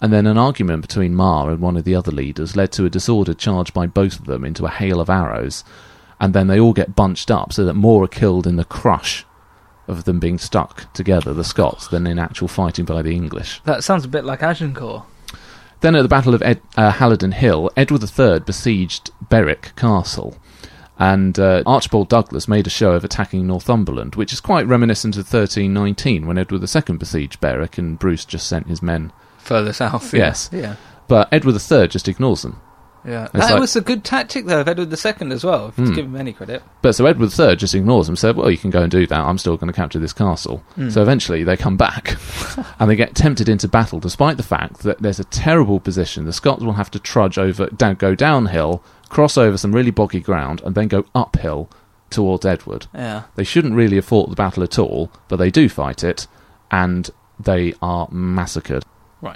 And then an argument between Mar and one of the other leaders led to a disordered charge by both of them into a hail of arrows. And then they all get bunched up so that more are killed in the crush of them being stuck together, the Scots, than in actual fighting by the English. That sounds a bit like Agincourt. Then at the Battle of Halidon Hill, Edward III besieged Berwick Castle, and Archibald Douglas made a show of attacking Northumberland, which is quite reminiscent of 1319, when Edward II besieged Berwick and Bruce just sent his men further south. Yes. Yeah. But Edward III just ignores them. Yeah, that was a good tactic, though, of Edward II as well, to give him any credit. But so Edward III just ignores them, said, well, you can go and do that, I'm still going to capture this castle. So eventually they come back, and they get tempted into battle, despite the fact that there's a terrible position. The Scots will have to trudge over, go downhill, cross over some really boggy ground, and then go uphill towards Edward. Yeah. They shouldn't really have fought the battle at all, but they do fight it, and they are massacred. Right.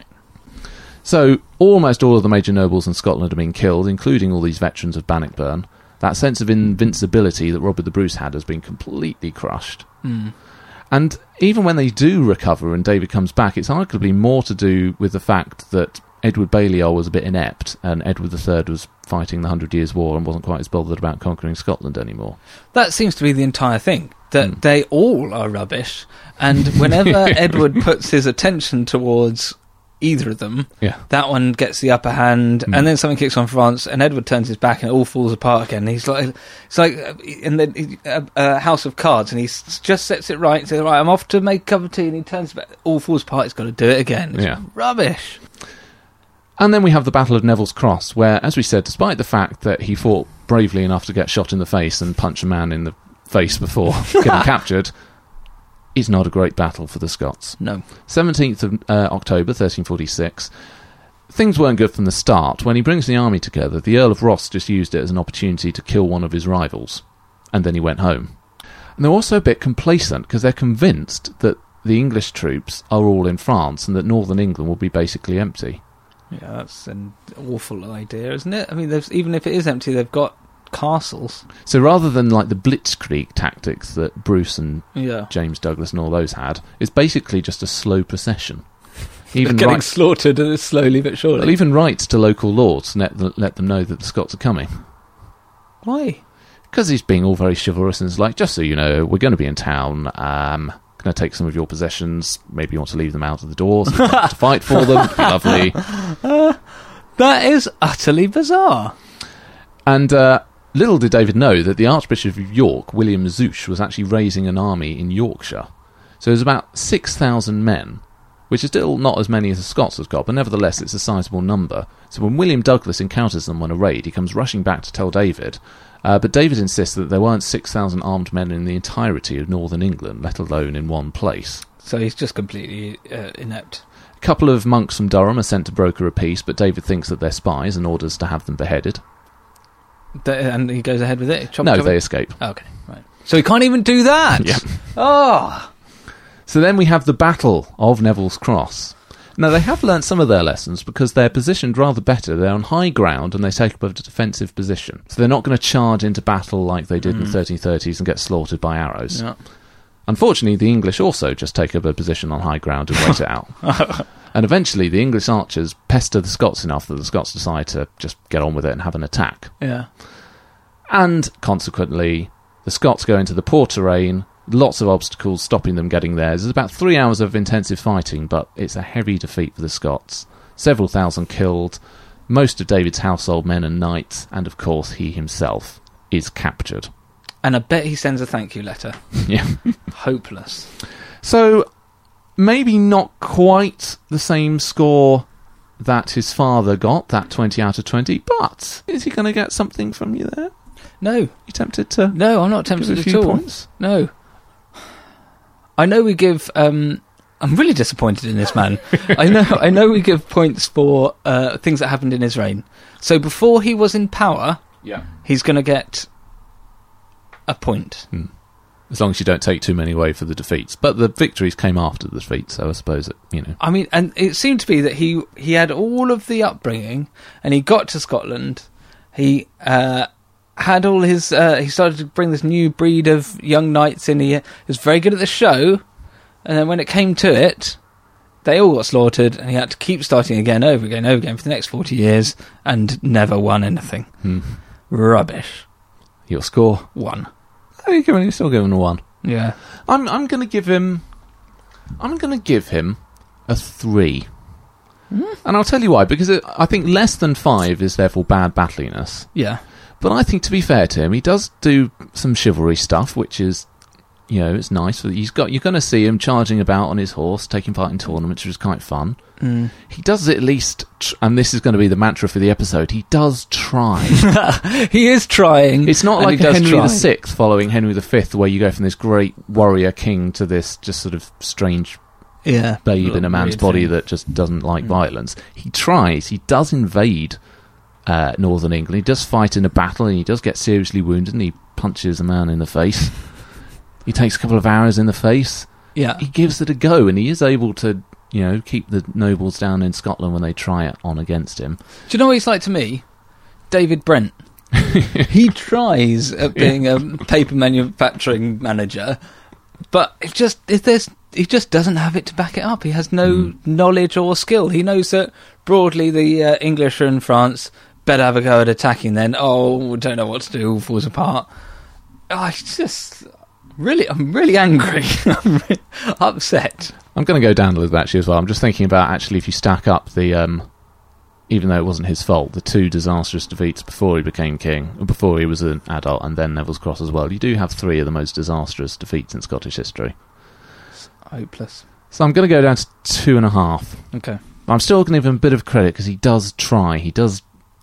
So, almost all of the major nobles in Scotland have been killed, including all these veterans of Bannockburn. That sense of invincibility that Robert the Bruce had has been completely crushed. And even when they do recover and David comes back, it's arguably more to do with the fact that Edward Balliol was a bit inept, and Edward III was fighting the 100 Years' War and wasn't quite as bothered about conquering Scotland anymore. That seems to be the entire thing, that they all are rubbish, and whenever Edward puts his attention towards either of them, that one gets the upper hand, and then something kicks on France, and Edward turns his back, and it all falls apart again. He's like, it's like in a House of Cards, and he just sets it right, and says, right, I'm off to make a cup of tea, and he turns back, all falls apart. He's got to do it again. It's rubbish. And then we have the Battle of Neville's Cross, where, as we said, despite the fact that he fought bravely enough to get shot in the face and punch a man in the face before getting captured, it's not a great battle for the Scots. No. 17th of October, 1346. Things weren't good from the start. When he brings the army together, the Earl of Ross just used it as an opportunity to kill one of his rivals. And then he went home. And they're also a bit complacent, because they're convinced that the English troops are all in France and that northern England will be basically empty. Yeah, that's an awful idea, isn't it? I mean, even if it is empty, they've got castles. So rather than like the blitzkrieg tactics that Bruce and James Douglas and all those had, it's basically just a slow procession. Even they're getting slaughtered slowly but surely. Well, even writes to local lords and let them know that the Scots are coming. Why? Because he's being all very chivalrous and is like, just so you know, we're going to be in town, going to take some of your possessions, maybe you want to leave them out of the door so you have to fight for them. It'd be lovely. That is utterly bizarre. And little did David know that the Archbishop of York, William Zouche, was actually raising an army in Yorkshire. So there's about 6,000 men, which is still not as many as the Scots have got, but nevertheless it's a sizable number. So when William Douglas encounters them on a raid, he comes rushing back to tell David, but David insists that there weren't 6,000 armed men in the entirety of northern England, let alone in one place. So he's just completely inept. A couple of monks from Durham are sent to broker a peace, but David thinks that they're spies and orders to have them beheaded. And he goes ahead with it? No, they escape. Okay, right. So he can't even do that? Yeah. Oh! So then we have the Battle of Neville's Cross. Now, they have learnt some of their lessons because they're positioned rather better. They're on high ground and they take up a defensive position. So they're not going to charge into battle like they did in the 1330s and get slaughtered by arrows. Yeah. Unfortunately, the English also just take up a position on high ground and wait it out. And eventually, the English archers pester the Scots enough that the Scots decide to just get on with it and have an attack. Yeah. And consequently, the Scots go into the poor terrain, lots of obstacles stopping them getting there. There's about 3 hours of intensive fighting, but it's a heavy defeat for the Scots. Several thousand killed, most of David's household men and knights, and of course he himself is captured. And I bet he sends a thank you letter. Yeah. Hopeless. So, maybe not quite the same score that his father got, that 20 out of 20, but is he going to get something from you there? No. You tempted to? No, I'm not tempted at all. Points? No. I know we give... I'm really disappointed in this man. I know we give points for things that happened in his reign. So before he was in power, he's going to get a point. As long as you don't take too many away for the defeats. But the victories came after the defeats, so I suppose I mean, and it seemed to be that he had all of the upbringing, and he got to Scotland. He had all his... he started to bring this new breed of young knights in. He was very good at the show, and then when it came to it, They all got slaughtered, and he had to keep starting again, over again for the next 40 years, and never won anything. Rubbish. Your score? 1. Oh, you're still giving a 1. Yeah. I'm going to give him a 3. And I'll tell you why, because I think less than 5 is therefore bad battliness. Yeah. But I think, to be fair to him, he does do some chivalry stuff, which is, it's nice. You're going to see him charging about on his horse, taking part in tournaments, which is quite fun. He does at least, and this is going to be the mantra for the episode, he does try. He is trying. It's not like Henry VI following Henry V, where you go from this great warrior king to this just sort of strange babe in a man's body that just doesn't like violence. He tries. He does invade northern England. He does fight in a battle, and he does get seriously wounded, and he punches a man in the face. He takes a couple of arrows in the face. Yeah. He gives it a go, and he is able to, keep the nobles down in Scotland when they try it on against him. Do you know what he's like to me? David Brent. He tries at being a paper manufacturing manager, but he just doesn't have it to back it up. He has no knowledge or skill. He knows that broadly the English are in France, better have a go at attacking then. Oh, don't know what to do, all falls apart. I'm really angry. I'm really upset. I'm going to go down a little bit actually as well. I'm just thinking about actually if you stack up the, even though it wasn't his fault, the 2 disastrous defeats before he became king, before he was an adult, and then Neville's Cross as well. You do have 3 of the most disastrous defeats in Scottish history. It's hopeless. So I'm going to go down to 2.5. Okay. I'm still going to give him a bit of credit because he does try. He does.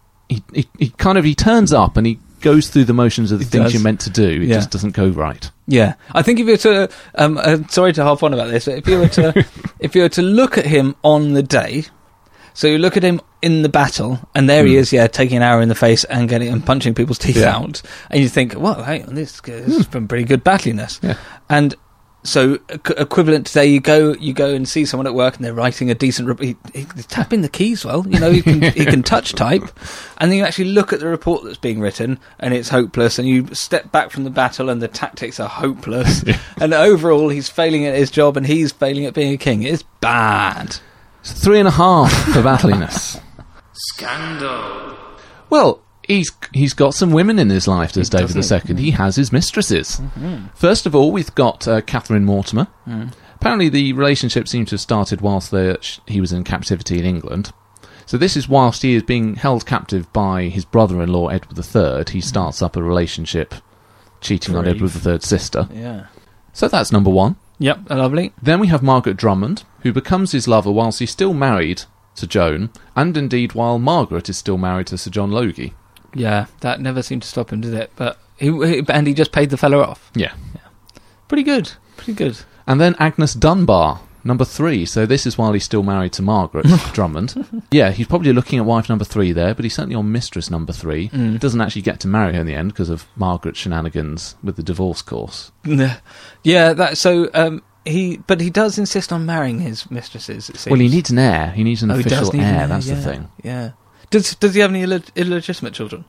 He turns up and he goes through the motions of the things you're meant to do. It just doesn't go right. Yeah, I think if you were to, sorry to harp on about this, but if you were to look at him on the day, so you look at him in the battle, and there he is, taking an arrow in the face and punching people's teeth out, and you think, well, hang on, this has been pretty good battliness, and. So, equivalent today, you go and see someone at work and they're writing a decent he's tapping the keys well, he can touch type, and then you actually look at the report that's being written and it's hopeless, and you step back from the battle and the tactics are hopeless, and overall he's failing at his job and he's failing at being a king. It's bad. It's 3.5 for battliness. Scandal. Well, He's got some women in his life, does David II. He has his mistresses. First of all, we've got Catherine Mortimer. Apparently the relationship seems to have started whilst he was in captivity in England. So this is whilst he is being held captive by his brother-in-law, Edward III. He starts up a relationship, cheating on Edward III's sister. Yeah. So that's number 1. Yep, lovely. Then we have Margaret Drummond, who becomes his lover whilst he's still married to Joan, and indeed while Margaret is still married to Sir John Logie. Yeah, that never seemed to stop him, did it? But he just paid the fella off. Yeah. Pretty good. And then Agnes Dunbar, number 3. So this is while he's still married to Margaret Drummond. Yeah, he's probably looking at wife number 3 there, but he's certainly on mistress number 3. He doesn't actually get to marry her in the end because of Margaret's shenanigans with the divorce course. Yeah, he does insist on marrying his mistresses, it seems. Well, he needs an heir. He needs an official heir, that's the thing. Yeah. Does he have any illegitimate children?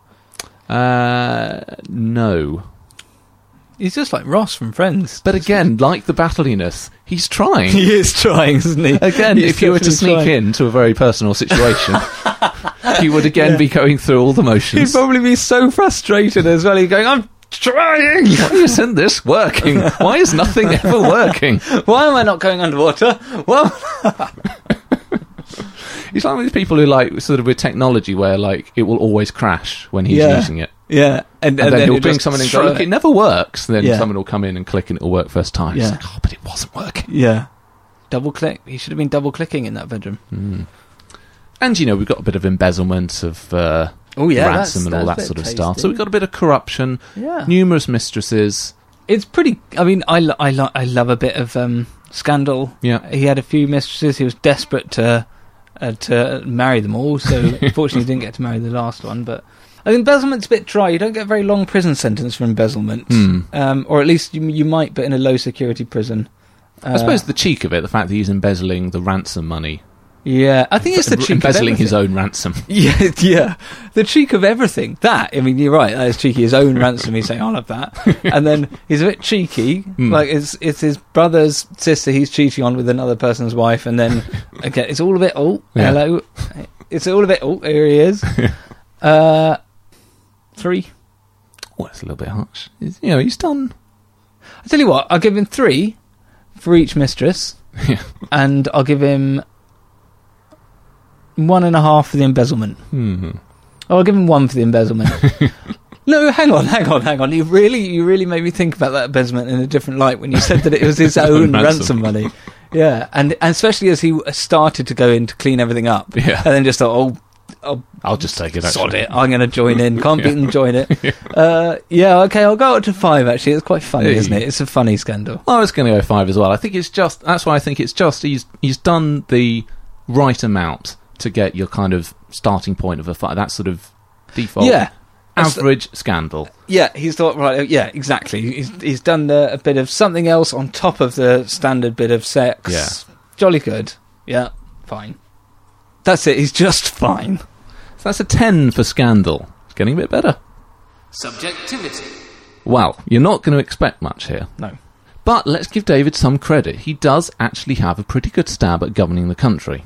No. He's just like Ross from Friends. But again, like the battliness, he's trying. He is trying, isn't he? Again, if you were to sneak into a very personal situation, he would again be going through all the motions. He'd probably be so frustrated as well. He'd going, I'm trying! Why isn't this working? Why is nothing ever working? Why am I not going underwater? Well... He's like one of these people who sort of with technology where it will always crash when he's using it. Yeah. And then he'll bring someone in and go, look, it never works. And then someone will come in and click and it'll work first time. Yeah. It's like, but it wasn't working. Yeah. Double click. He should have been double clicking in that bedroom. And, we've got a bit of embezzlement of ransom and all that sort of stuff. So we've got a bit of corruption, numerous mistresses. It's pretty... I mean, I love a bit of scandal. Yeah. He had a few mistresses. He was desperate to marry them all, so unfortunately he didn't get to marry the last one. But I think embezzlement's a bit dry. You don't get a very long prison sentence for embezzlement, or at least you might, but in a low security prison. I suppose the cheek of it, the fact that he's embezzling the ransom money Yeah, I think it's the cheek embezzling of his own ransom. Yeah, the cheek of everything. That, I mean, you're right. That is cheeky. His own ransom. He's saying, "I'll have that," and then he's a bit cheeky. Like it's his brother's sister. He's cheating on with another person's wife, and then again, it's all a bit. Hello. It's all a bit. Here he is. 3. Well, that's a little bit harsh. He's done. I tell you what, I'll give him 3 for each mistress, and I'll give him 1.5 for the embezzlement. Mm-hmm. I'll give him 1 for the embezzlement. No, hang on. You really made me think about that embezzlement in a different light when you said that it was his own ransom money. Yeah, and especially as he started to go in to clean everything up, and then just thought, I'll just take it. Sod it. I'm going to join in. Can't beat them, join it. Okay, I'll go up to 5. Actually, it's quite funny, isn't it? It's a funny scandal. I was going to go 5 as well. I think it's just. That's why I think it's just. He's done the right amount to get your kind of starting point of a fight. That sort of default. Yeah. Average scandal. Yeah, he's thought, right, yeah, exactly. He's done a bit of something else on top of the standard bit of sex. Yeah. Jolly good. Yeah, fine. That's it, he's just fine. So that's a 10 for scandal. It's getting a bit better. Subjectivity. Well, you're not going to expect much here. No. But let's give David some credit. He does actually have a pretty good stab at governing the country.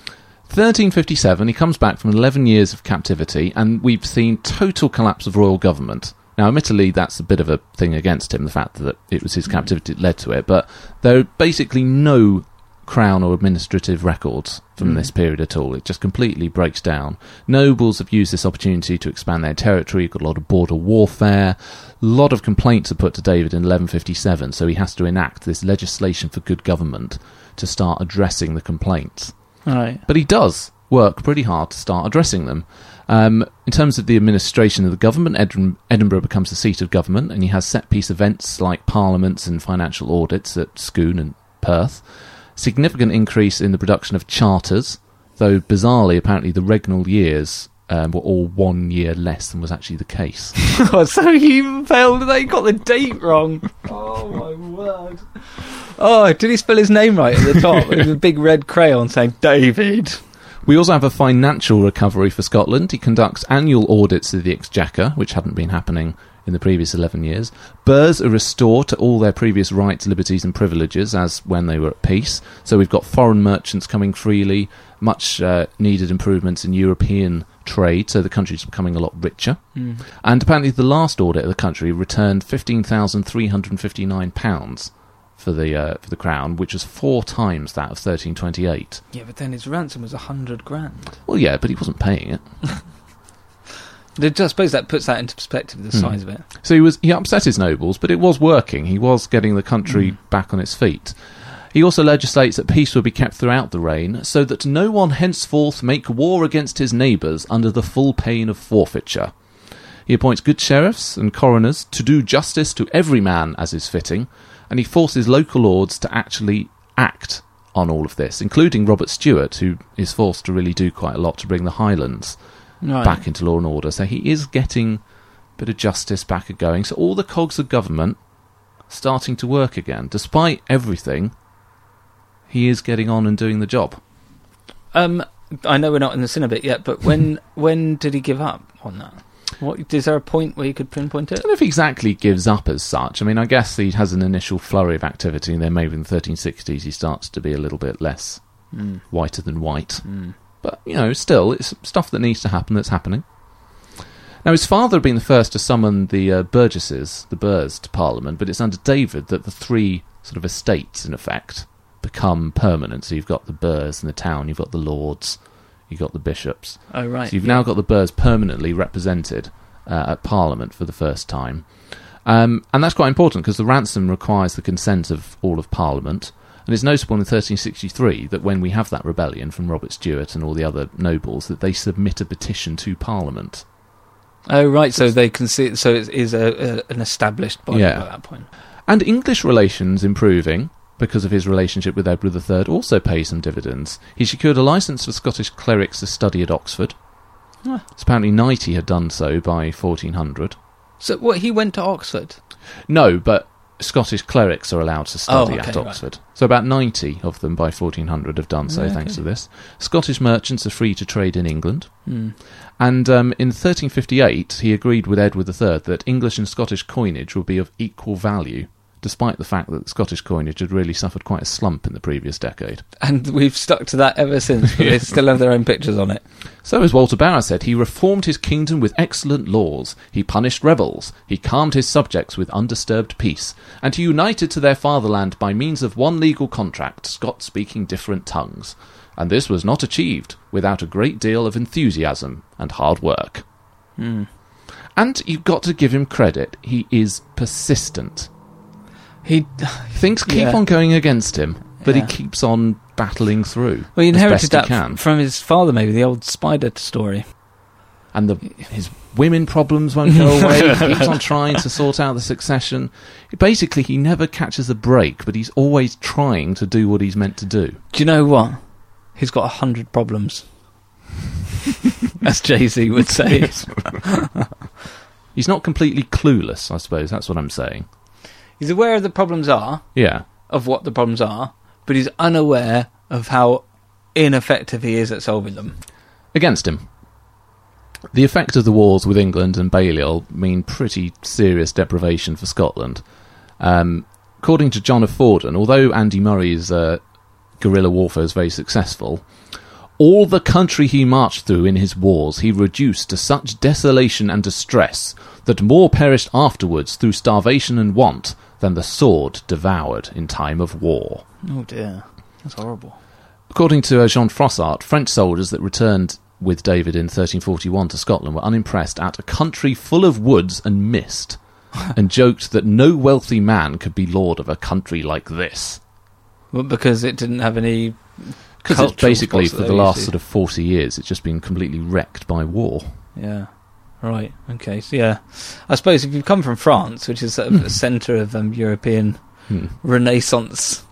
1357, he comes back from 11 years of captivity, and we've seen total collapse of royal government. Now, admittedly, that's a bit of a thing against him, the fact that it was his captivity that led to it, but there are basically no crown or administrative records from this period at all. It just completely breaks down. Nobles have used this opportunity to expand their territory. You've got a lot of border warfare. A lot of complaints are put to David in 1157, so he has to enact this legislation for good government to start addressing the complaints. Right. But he does work pretty hard to start addressing them. In terms of the administration of the government, Edinburgh becomes the seat of government, and he has set-piece events like parliaments and financial audits at Scone and Perth. Significant increase in the production of charters, though bizarrely, apparently the regnal years were all 1 year less than was actually the case. So he failed, they got the date wrong. Oh my word. Oh, did he spell his name right at the top with a big red crayon saying David? We also have a financial recovery for Scotland. He conducts annual audits of the Exchequer, which hadn't been happening in the previous 11 years. Burghs are restored to all their previous rights, liberties and privileges as when they were at peace. So we've got foreign merchants coming freely, much needed improvements in European trade, so the country's becoming a lot richer. And apparently the last audit of the country returned £15,359 for the crown, which was 4 times that of 1328. Yeah, but then his ransom was $100,000. Well, yeah, but he wasn't paying it. I suppose that puts that into perspective, the size of it. So he upset his nobles, but it was working. He was getting the country back on its feet. He also legislates that peace will be kept throughout the reign, so that no one henceforth make war against his neighbours under the full pain of forfeiture. He appoints good sheriffs and coroners to do justice to every man as is fitting, and he forces local lords to actually act on all of this, including Robert Stewart, who is forced to really do quite a lot to bring the Highlands back into law and order. So he is getting a bit of justice back going. So all the cogs of government starting to work again. Despite everything, he is getting on and doing the job. I know we're not in the cinema bit yet, but when did he give up on that? Is there a point where you could pinpoint it? I don't know if he exactly gives up as such. I mean, I guess he has an initial flurry of activity, and then maybe in the 1360s he starts to be a little bit less whiter than white. But, still, it's stuff that needs to happen that's happening. Now, his father had been the first to summon the burgesses, the burghs, to Parliament, but it's under David that the 3 sort of estates, in effect, become permanent. So you've got the burghs in the town, you've got the lords, you've got the bishops. Oh, right. So you've now got the burghs permanently represented at Parliament for the first time. And that's quite important because the ransom requires the consent of all of Parliament. And it's notable in 1363 that when we have that rebellion from Robert Stewart and all the other nobles, that they submit a petition to Parliament. Oh, right, so they can see. So it is an established body by that point. And English relations improving because of his relationship with Edward III also pay some dividends. He secured a licence for Scottish clerics to study at Oxford. So apparently 90 had done so by 1400. So what, he went to Oxford? No, but Scottish clerics are allowed to study at Oxford. Right. So about 90 of them by 1400 have done so, thanks to this. Scottish merchants are free to trade in England. And in 1358, he agreed with Edward III that English and Scottish coinage would be of equal value, despite the fact that Scottish coinage had really suffered quite a slump in the previous decade. And we've stuck to that ever since. They still have their own pictures on it. So, as Walter Bauer said, he reformed his kingdom with excellent laws, he punished rebels, he calmed his subjects with undisturbed peace, and he united to their fatherland by means of one legal contract, Scots speaking different tongues. And this was not achieved without a great deal of enthusiasm and hard work. And you've got to give him credit, he is persistent. Things keep on going against him, but he keeps on battling through. Well, he inherited that from his father, maybe, the old spider story. And his women problems won't go away. He keeps on trying to sort out the succession. Basically, he never catches a break, but he's always trying to do what he's meant to do. Do you know what? He's got 100 problems. As Jay-Z would say. He's not completely clueless, I suppose. That's what I'm saying. He's aware of the problems of what the problems are, but he's unaware of how ineffective he is at solving them. Against him. The effect of the wars with England and Balliol mean pretty serious deprivation for Scotland. According to John of Fordun, although Andy Murray's guerrilla warfare is very successful, all the country he marched through in his wars he reduced to such desolation and distress that more perished afterwards through starvation and want than the sword devoured in time of war. Oh dear, that's horrible. According to Jean Froissart, French soldiers that returned with David in 1341 to Scotland were unimpressed at a country full of woods and mist, and joked that no wealthy man could be lord of a country like this. Well, because it didn't have any... Because it's basically, for the last sort of 40 years, it's just been completely wrecked by war. Yeah. Right, okay, so yeah. I suppose if you come from France, which is sort of the centre of European Renaissance,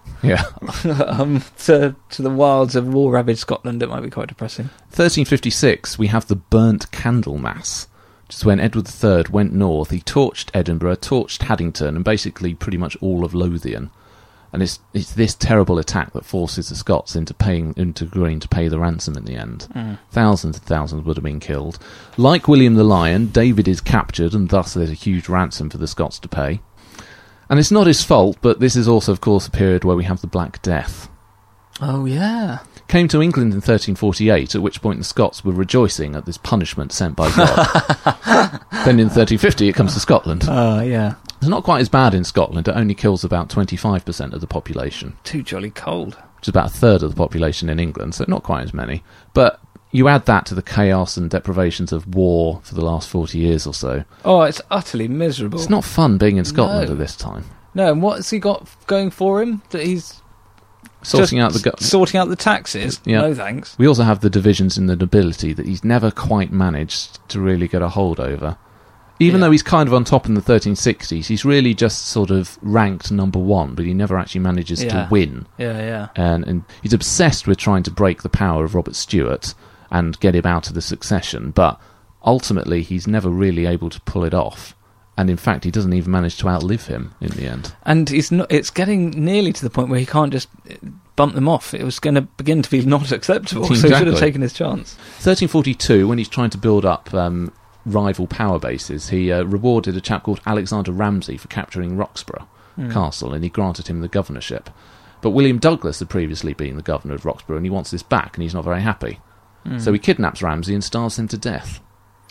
to the wilds of war-ravaged Scotland, it might be quite depressing. 1356, we have the Burnt Candlemas, which is when Edward III went north. He torched Edinburgh, torched Haddington, and basically pretty much all of Lothian. And it's this terrible attack that forces the Scots into agreeing to pay the ransom in the end. Thousands and thousands would have been killed. Like William the Lion, David is captured, and thus there's a huge ransom for the Scots to pay. And it's not his fault, but this is also, of course, a period where we have the Black Death. Oh, yeah. Came to England in 1348, at which point the Scots were rejoicing at this punishment sent by God. Then in 1350 it comes to Scotland. Oh, yeah. It's not quite as bad in Scotland. It only kills about 25% of the population. Too jolly cold. Which is about a third of the population in England, so not quite as many. But you add that to the chaos and deprivations of war for the last 40 years or so. Oh, it's utterly miserable. It's not fun being in Scotland at this time. No, and what's he got going for him? That he's... Sorting out the taxes? Yeah. No thanks. We also have the divisions in the nobility that he's never quite managed to really get a hold over. Even though he's kind of on top in the 1360s, he's really just sort of ranked number one, but he never actually manages to win. Yeah. And he's obsessed with trying to break the power of Robert Stewart and get him out of the succession, but ultimately he's never really able to pull it off. And in fact, he doesn't even manage to outlive him in the end. And it's getting nearly to the point where he can't just bump them off. It was going to begin to be not acceptable, so he should have taken his chance. 1342, when he's trying to build up rival power bases, he rewarded a chap called Alexander Ramsay for capturing Roxburgh Castle, and he granted him the governorship. But William Douglas had previously been the governor of Roxburgh, and he wants this back, and he's not very happy. So he kidnaps Ramsay and starves him to death.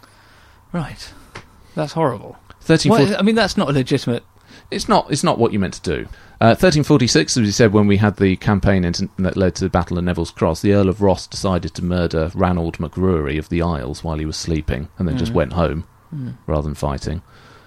Right. That's horrible. I mean, that's not a legitimate... It's not what you meant to do. 1346, as we said, when we had the campaign that led to the Battle of Neville's Cross, the Earl of Ross decided to murder Ranald McRury of the Isles while he was sleeping, and then just went home rather than fighting.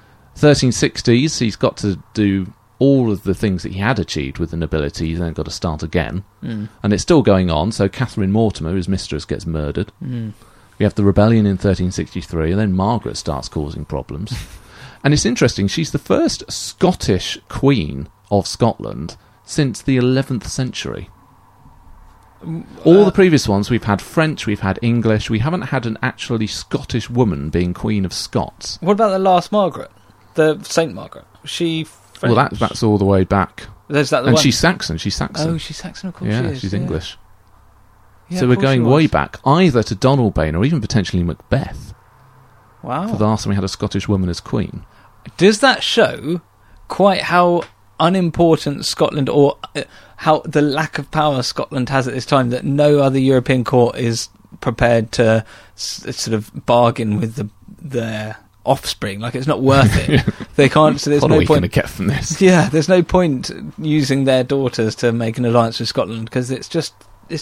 1360s, he's got to do all of the things that he had achieved with the nobility. He's then got to start again. And it's still going on, so Catherine Mortimer, his mistress, gets murdered. We have the rebellion in 1363, and then Margaret starts causing problems. And it's interesting, she's the first Scottish queen of Scotland since the 11th century. All the previous ones, we've had French, we've had English, we haven't had an actually Scottish woman being Queen of Scots. What about the last Margaret? The Saint Margaret? Was she French. Well, that's all the way back. Is that the And one? she's Saxon. She's Saxon. Oh, she's Saxon, of course yeah, she is. she's yeah. English. Yeah, So of we're course she going way was. back, either to Donalbain or even potentially Macbeth. Wow. For the last time we had a Scottish woman as queen. Does that show quite how unimportant Scotland, or how the lack of power Scotland has at this time, that no other European court is prepared to sort of bargain with their offspring? Like, it's not worth it. They can't. So there's What are no we going point. to get from this? Yeah, there's no point using their daughters to make an alliance with Scotland, because it's just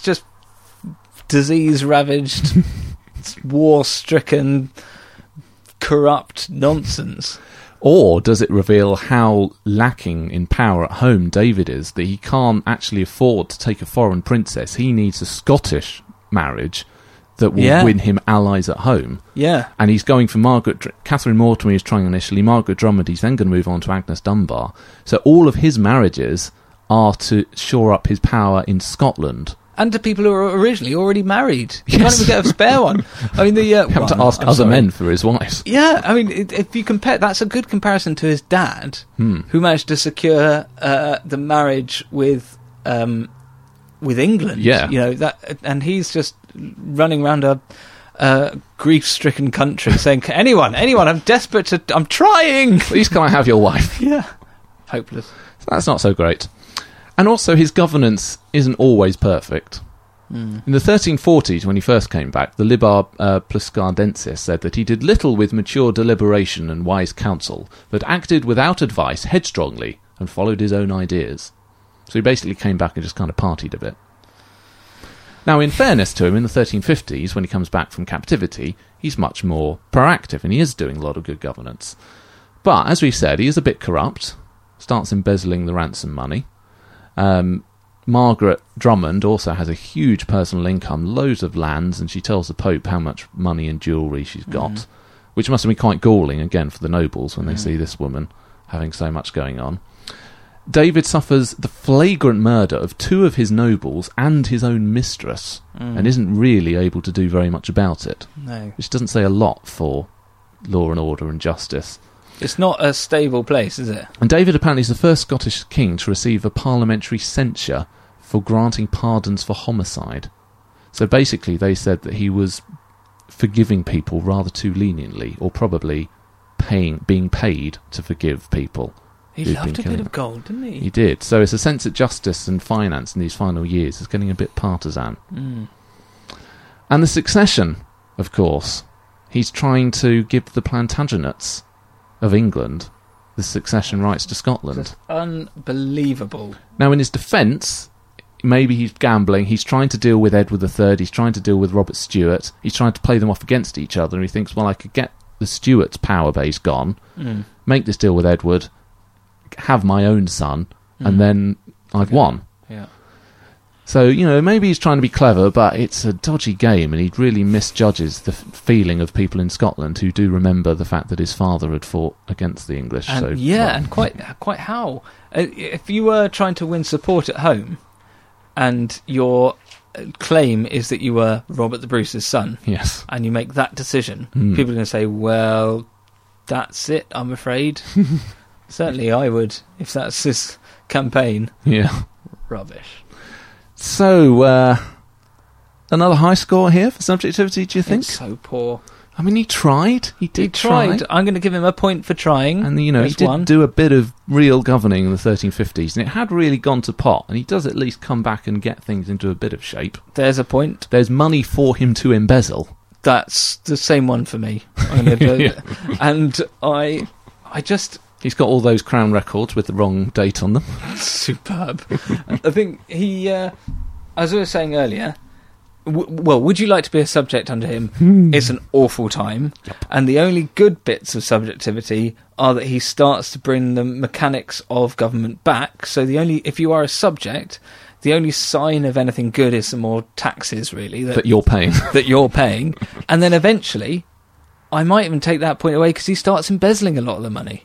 disease-ravaged, war-stricken, corrupt nonsense. Or does it reveal how lacking in power at home David is, that he can't actually afford to take a foreign princess? He needs a Scottish marriage that will win him allies at home. Yeah. And he's going for Catherine Mortimer he's trying initially, Margaret Drummond, he's then going to move on to Agnes Dunbar. So all of his marriages are to shore up his power in Scotland. And to people who are originally already married. You Yes. can't even get a spare one. I mean, Have to ask other men for his wives. Yeah, I mean, if you compare, that's a good comparison to his dad, who managed to secure the marriage with England. Yeah. You know, that, and he's just running around a grief-stricken country saying, anyone, I'm desperate I'm trying! Please can I have your wife? Yeah. Hopeless. So that's not so great. And also his governance isn't always perfect. In the 1340s, when he first came back, the Liber Pluscardensis said that he did little with mature deliberation and wise counsel, but acted without advice headstrongly and followed his own ideas. So he basically came back and just kind of partied a bit. Now, in fairness to him, in the 1350s, when he comes back from captivity, he's much more proactive, and he is doing a lot of good governance. But, as we said, he is a bit corrupt, starts embezzling the ransom money. Margaret Drummond also has a huge personal income, loads of lands, and she tells the Pope how much money and jewellery she's got, which must have been quite galling, again, for the nobles when they see this woman having so much going on. David suffers the flagrant murder of two of his nobles and his own mistress, and isn't really able to do very much about it. No. Which doesn't say a lot for law and order and justice. It's not a stable place, is it? And David apparently is the first Scottish king to receive a parliamentary censure for granting pardons for homicide. So basically they said that he was forgiving people rather too leniently, or probably being paid to forgive people. He who'd loved been a bit killing of gold, didn't he? He did. So it's a sense that justice and finance in these final years is getting a bit partisan. And the succession, of course. He's trying to give the Plantagenets of England the succession rights to Scotland. That's unbelievable. Now, in his defence, maybe he's gambling. He's trying to deal with Edward III. He's trying to deal with Robert Stewart. He's trying to play them off against each other. And he thinks, well, I could get the Stuarts' power base gone, make this deal with Edward, have my own son, and then I've won. Yeah. So, you know, maybe he's trying to be clever, but it's a dodgy game, and he really misjudges the feeling of people in Scotland who do remember the fact that his father had fought against the English. And so, quite how. If you were trying to win support at home, and your claim is that you were Robert the Bruce's son, yes, and you make that decision, people are going to say, well, that's it, I'm afraid. Certainly I would, if that's his campaign. Yeah. Rubbish. So, another high score here for subjectivity, do you think? It's so poor. I mean, he tried. He did tried. try. I'm going to give him a point for trying. And, you know, he did do a bit of real governing in the 1350s, and it had really gone to pot, and he does at least come back and get things into a bit of shape. There's a point. There's money for him to embezzle. That's the same one for me. I'm going to do it. And I just... He's got all those Crown records with the wrong date on them. Superb. I think he... as I was saying earlier... would you like to be a subject under him? It's an awful time. Yep. And the only good bits of subjectivity are that he starts to bring the mechanics of government back. So if you are a subject, the only sign of anything good is some more taxes, really. That you're paying. That you're paying. And then eventually, I might even take that point away because he starts embezzling a lot of the money.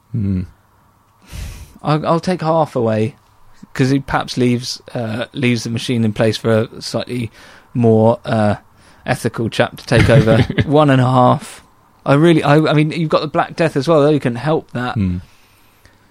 I'll take half away because he perhaps leaves the machine in place for a slightly more ethical chap to take over. 1.5. I mean, you've got the Black Death as well, though. You can help that.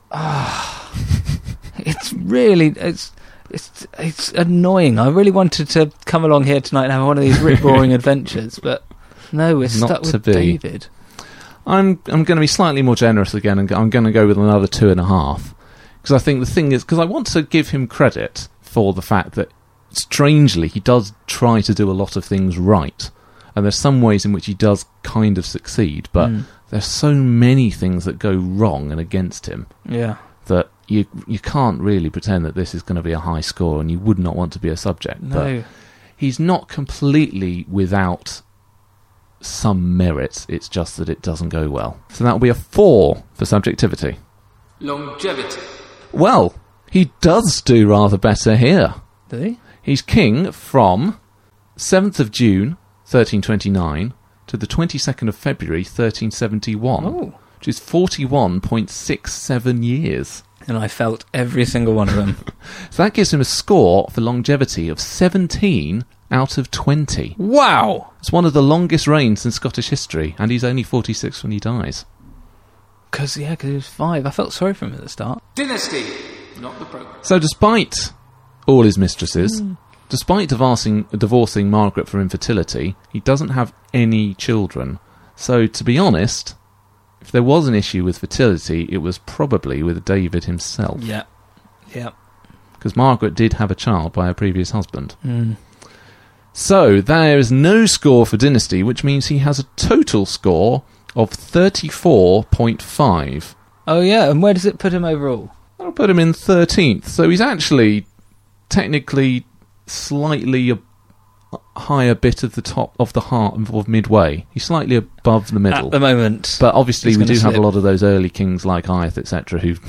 It's really it's annoying. I really wanted to come along here tonight and have one of these rip-roaring adventures, but no, we're stuck with David. I'm going to be slightly more generous again, and I'm going to go with another 2.5, because I think the thing is, because I want to give him credit for the fact that, strangely, he does try to do a lot of things right, and there's some ways in which he does kind of succeed, but there's so many things that go wrong and against him that you can't really pretend that this is going to be a high score, and you would not want to be a subject. No. But he's not completely without some merit, it's just that it doesn't go well. So that will be a 4 for subjectivity. Longevity. Well, he does do rather better here. Did he? He's king from 7th of June, 1329, to the 22nd of February, 1371, which is 41.67 years. And I felt every single one of them. So that gives him a score for longevity of 17 out of 20. Wow! It's one of the longest reigns in Scottish history, and he's only 46 when he dies. Because he was 5. I felt sorry for him at the start. Dynasty. Not the program. So despite all his mistresses, despite divorcing Margaret for infertility, he doesn't have any children. So, to be honest, if there was an issue with fertility, it was probably with David himself. Yeah. Because Margaret did have a child by her previous husband. So, there is no score for dynasty, which means he has a total score of 34.5. Oh, yeah, and where does it put him overall? I'll put him in 13th. So he's actually technically slightly a higher bit of the top of the heart of midway. He's slightly above the middle at the moment. But obviously we do slip. have a lot of those early kings like Ayth, etc., who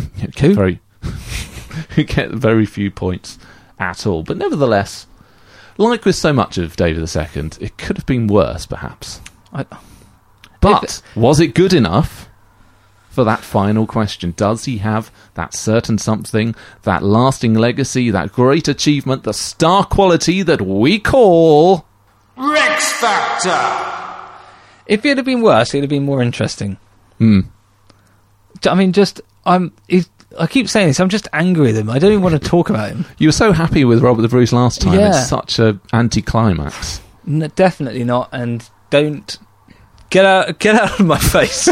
get very few points at all. But nevertheless, like with so much of David II, it could have been worse, perhaps. But was it good enough for that final question? Does he have that certain something, that lasting legacy, that great achievement, the star quality that we call Rex Factor? If it had been worse, it would have been more interesting. I mean, I keep saying this, I'm just angry with him. I don't even want to talk about him. You were so happy with Robert the Bruce last time. Yeah. It's such an anticlimax. No, definitely not, and don't... Get out of my face.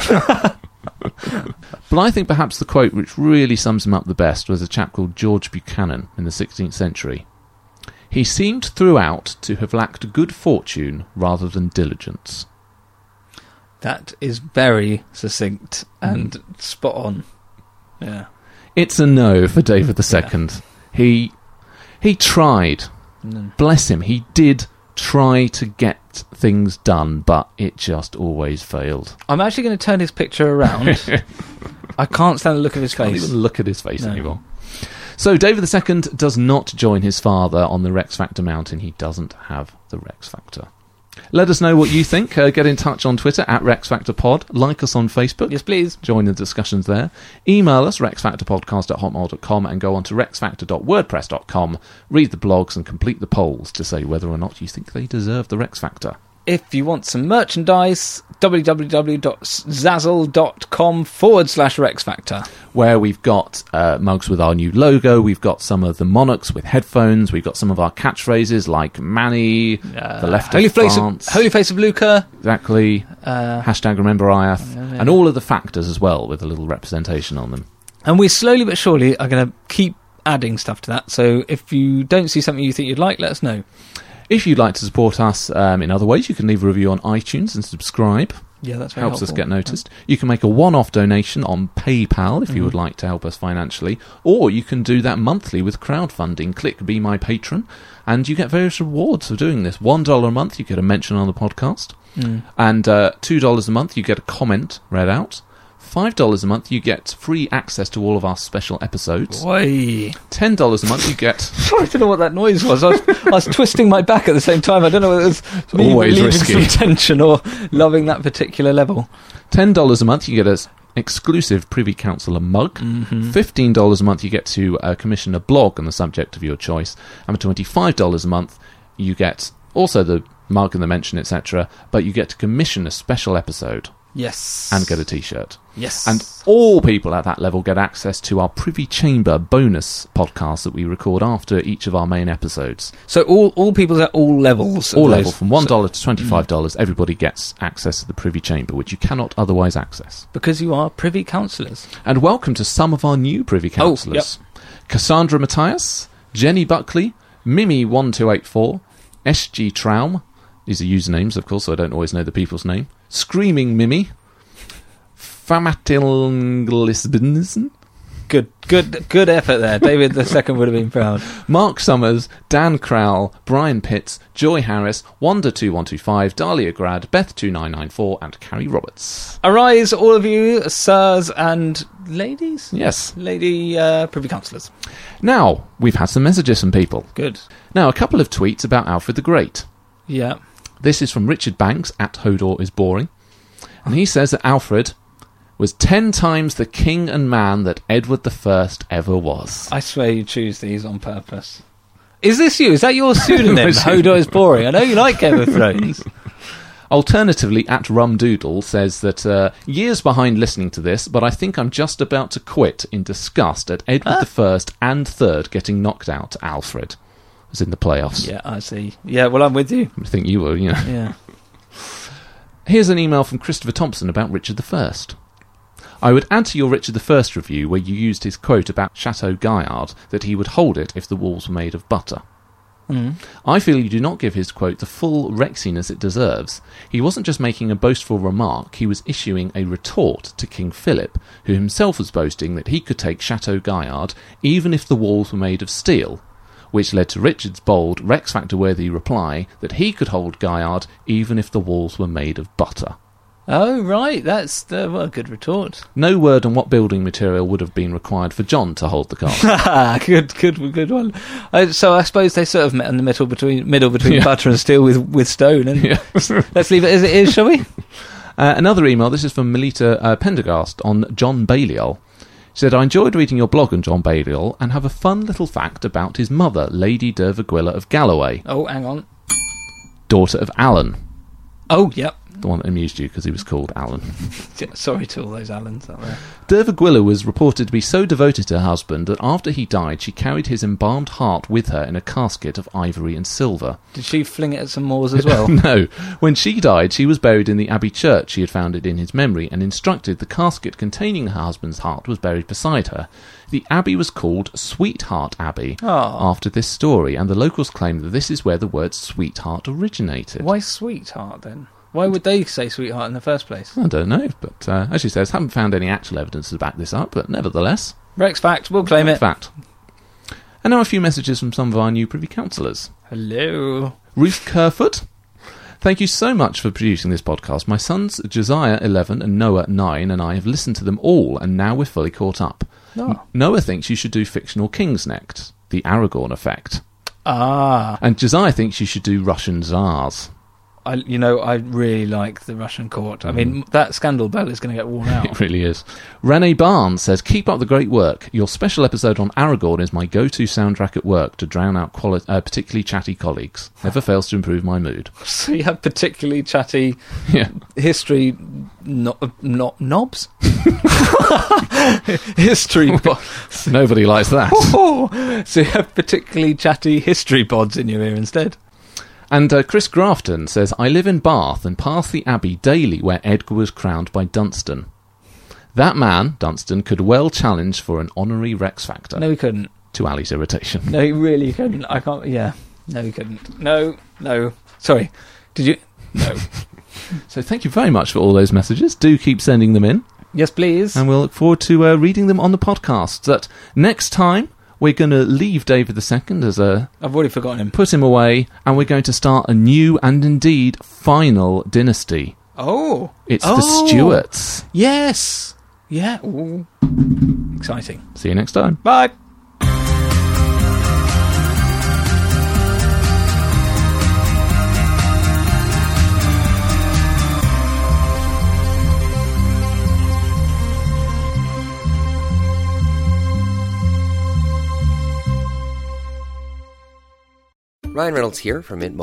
But I think perhaps the quote which really sums him up the best was a chap called George Buchanan in the 16th century. He seemed throughout to have lacked good fortune rather than diligence. That is very succinct and spot on. Yeah. It's a no for David II. Yeah. He tried. Bless him. He did try to get things done, but it just always failed. I'm actually going to turn his picture around. I can't stand the look of his face. Can't even look at his face anymore. So David II does not join his father on the Rex Factor mountain. He doesn't have the Rex Factor. Let us know what you think. Get in touch on Twitter at RexFactorPod. Like us on Facebook. Yes, please. Join the discussions there. Email us, rexfactorpodcast@hotmail.com, and go on to rexfactor.wordpress.com. Read the blogs and complete the polls to say whether or not you think they deserve the Rex Factor. If you want some merchandise, www.zazzle.com/Rex Factor. Where we've got mugs with our new logo, we've got some of the monarchs with headphones, we've got some of our catchphrases like Manny, the left Holy of France. Holy Face of Luca. Exactly. Hashtag Remember Ayth. And all of the factors as well, with a little representation on them. And we slowly but surely are going to keep adding stuff to that, so if you don't see something you think you'd like, let us know. If you'd like to support us in other ways, you can leave a review on iTunes and subscribe. Yeah, that's very helps helpful. us get noticed. You can make a one-off donation on PayPal if you would like to help us financially, or you can do that monthly with crowdfunding. Click Be My Patron, and you get various rewards for doing this. $1 a month, you get a mention on the podcast, and $2 a month, you get a comment read out. $5 a month, you get free access to all of our special episodes. Boy. $10 a month, you get... I don't know what that noise was. I was twisting my back at the same time. I don't know whether it was me always relieving risky. some tension or loving that particular level. $10 a month, you get an exclusive Privy Councillor mug. $15 a month, you get to commission a blog on the subject of your choice. And for $25 a month, you get also the mug and the mention, etc., but you get to commission a special episode Yes. And get a T-shirt. Yes. And all people at that level get access to our Privy Chamber bonus podcast that we record after each of our main episodes. So all people at all levels? All levels, from $1 to $25, everybody gets access to the Privy Chamber, which you cannot otherwise access. Because you are Privy Councillors. And welcome to some of our new Privy Councillors. Cassandra Matthias, Jenny Buckley, Mimi1284, SG Traum. These are usernames, of course, so I don't always know the people's name. Screaming Mimi, Famatilnglisbinsen. Good effort there. David II would have been proud. Mark Summers, Dan Crowell, Brian Pitts, Joy Harris, Wanda2125, Dahlia Grad, Beth2994, and Carrie Roberts. Arise, all of you, sirs and ladies? Yes. Lady Privy Councillors. Now, we've had some messages from people. Good. Now, a couple of tweets about Alfred the Great. Yeah. This is from Richard Banks, at Hodor is Boring. And he says that Alfred was 10 times the king and man that Edward I ever was. I swear you choose these on purpose. Is this you? Is that your pseudonym? Hodor is Boring. I know you like Game of Thrones. Alternatively, at Rumdoodle says that years behind listening to this, but I think I'm just about to quit in disgust at Edward I and III getting knocked out to Alfred. Was in the playoffs. Yeah, I see. Yeah, well, I'm with you. I think you were, you know. Yeah. Here's an email from Christopher Thompson about Richard I. I would add to your Richard I review where you used his quote about Chateau Gaillard that he would hold it if the walls were made of butter. I feel you do not give his quote the full Rexiness it deserves. He wasn't just making a boastful remark, he was issuing a retort to King Philip, who himself was boasting that he could take Chateau Gaillard even if the walls were made of steel, which led to Richard's bold, Rex Factor-worthy reply that he could hold Gaillard even if the walls were made of butter. Oh, right. That's a good retort. No word on what building material would have been required for John to hold the castle. Good one. So I suppose they sort of met in the middle between butter and steel with stone. And let's leave it as it is, shall we? Another email. This is from Melita Pendergast on John Balliol. She said, I enjoyed reading your blog on John Balliol and have a fun little fact about his mother, Lady Dervaguilla of Galloway. Oh, hang on. Daughter of Alan. Oh, yep. The one that amused you because he was called Alan. Sorry to all those Allans out there. Dervaguilla was reported to be so devoted to her husband that after he died, she carried his embalmed heart with her in a casket of ivory and silver. Did she fling it at some Moors as well? No. When she died, she was buried in the Abbey church she had founded in his memory and instructed the casket containing her husband's heart was buried beside her. The abbey was called Sweetheart Abbey after this story, and the locals claim that this is where the word sweetheart originated. Why sweetheart, then? Why would they say sweetheart in the first place? I don't know, but as she says, haven't found any actual evidence to back this up, but nevertheless... Rex Fact, we'll claim it. Fact. And now a few messages from some of our new Privy Councillors. Hello. Ruth Kerfoot. Thank you so much for producing this podcast. My sons Josiah 11 and Noah 9 and I have listened to them all, and now we're fully caught up. Oh. Noah thinks you should do Fictional Kings next, the Aragorn effect. Ah. And Josiah thinks you should do Russian Tsars. I really like the Russian court. I mean, that scandal bell is going to get worn out. It really is. Renee Barnes says, keep up the great work. Your special episode on Aragorn is my go-to soundtrack at work to drown out particularly chatty colleagues. Never fails to improve my mood. So you have particularly chatty history knobs? History bods. Nobody likes that. So you have particularly chatty history bods in your ear instead. And Chris Grafton says, I live in Bath and pass the Abbey daily where Edgar was crowned by Dunstan. That man, Dunstan, could well challenge for an honorary Rex Factor. No, he couldn't. To Ali's irritation. No, he really couldn't. I can't... Yeah. No, he couldn't. No. Sorry. Did you... No. So thank you very much for all those messages. Do keep sending them in. Yes, please. And we'll look forward to reading them on the podcast. That next time... We're going to leave David II as a... I've already forgotten him. Put him away, and we're going to start a new and indeed final dynasty. Oh. It's the Stuarts. Yes. Yeah. Ooh. Exciting. See you next time. Bye. Ryan Reynolds here from Mint Mobile.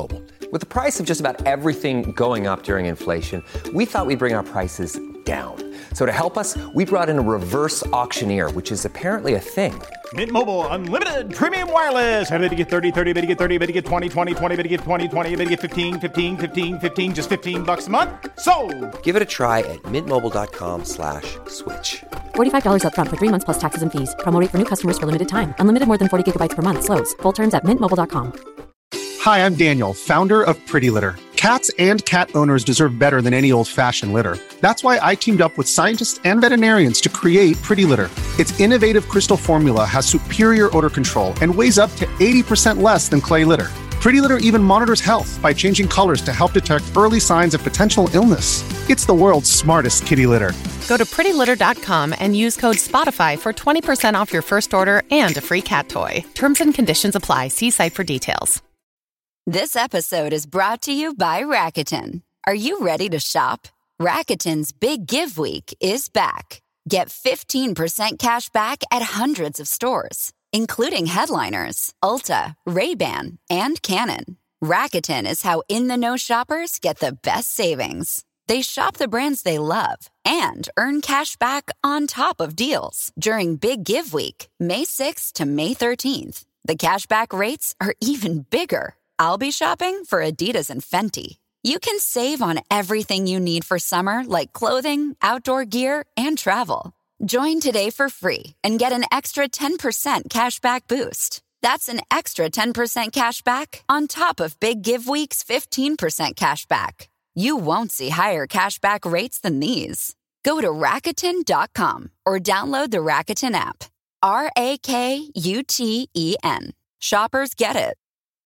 With the price of just about everything going up during inflation, we thought we'd bring our prices down. So to help us, we brought in a reverse auctioneer, which is apparently a thing. Mint Mobile Unlimited Premium Wireless. How to get 30, 30, bit to get 30, bit to get 20, 20, 20, bit to get 20, 20, bit to get 15, 15, 15, 15, just $15 a month? Sold! Give it a try at mintmobile.com/switch. $45 up front for 3 months plus taxes and fees. Promo rate for new customers for limited time. Unlimited more than 40 gigabytes per month. Slows full terms at mintmobile.com. Hi, I'm Daniel, founder of Pretty Litter. Cats and cat owners deserve better than any old-fashioned litter. That's why I teamed up with scientists and veterinarians to create Pretty Litter. Its innovative crystal formula has superior odor control and weighs up to 80% less than clay litter. Pretty Litter even monitors health by changing colors to help detect early signs of potential illness. It's the world's smartest kitty litter. Go to prettylitter.com and use code SPOTIFY for 20% off your first order and a free cat toy. Terms and conditions apply. See site for details. This episode is brought to you by Rakuten. Are you ready to shop? Rakuten's Big Give Week is back. Get 15% cash back at hundreds of stores, including Headliners, Ulta, Ray-Ban, and Canon. Rakuten is how in-the-know shoppers get the best savings. They shop the brands they love and earn cash back on top of deals during Big Give Week, May 6th to May 13th. The cashback rates are even bigger. I'll be shopping for Adidas and Fenty. You can save on everything you need for summer, like clothing, outdoor gear, and travel. Join today for free and get an extra 10% cashback boost. That's an extra 10% cashback on top of Big Give Week's 15% cashback. You won't see higher cashback rates than these. Go to Rakuten.com or download the Rakuten app. RAKUTEN. Shoppers get it.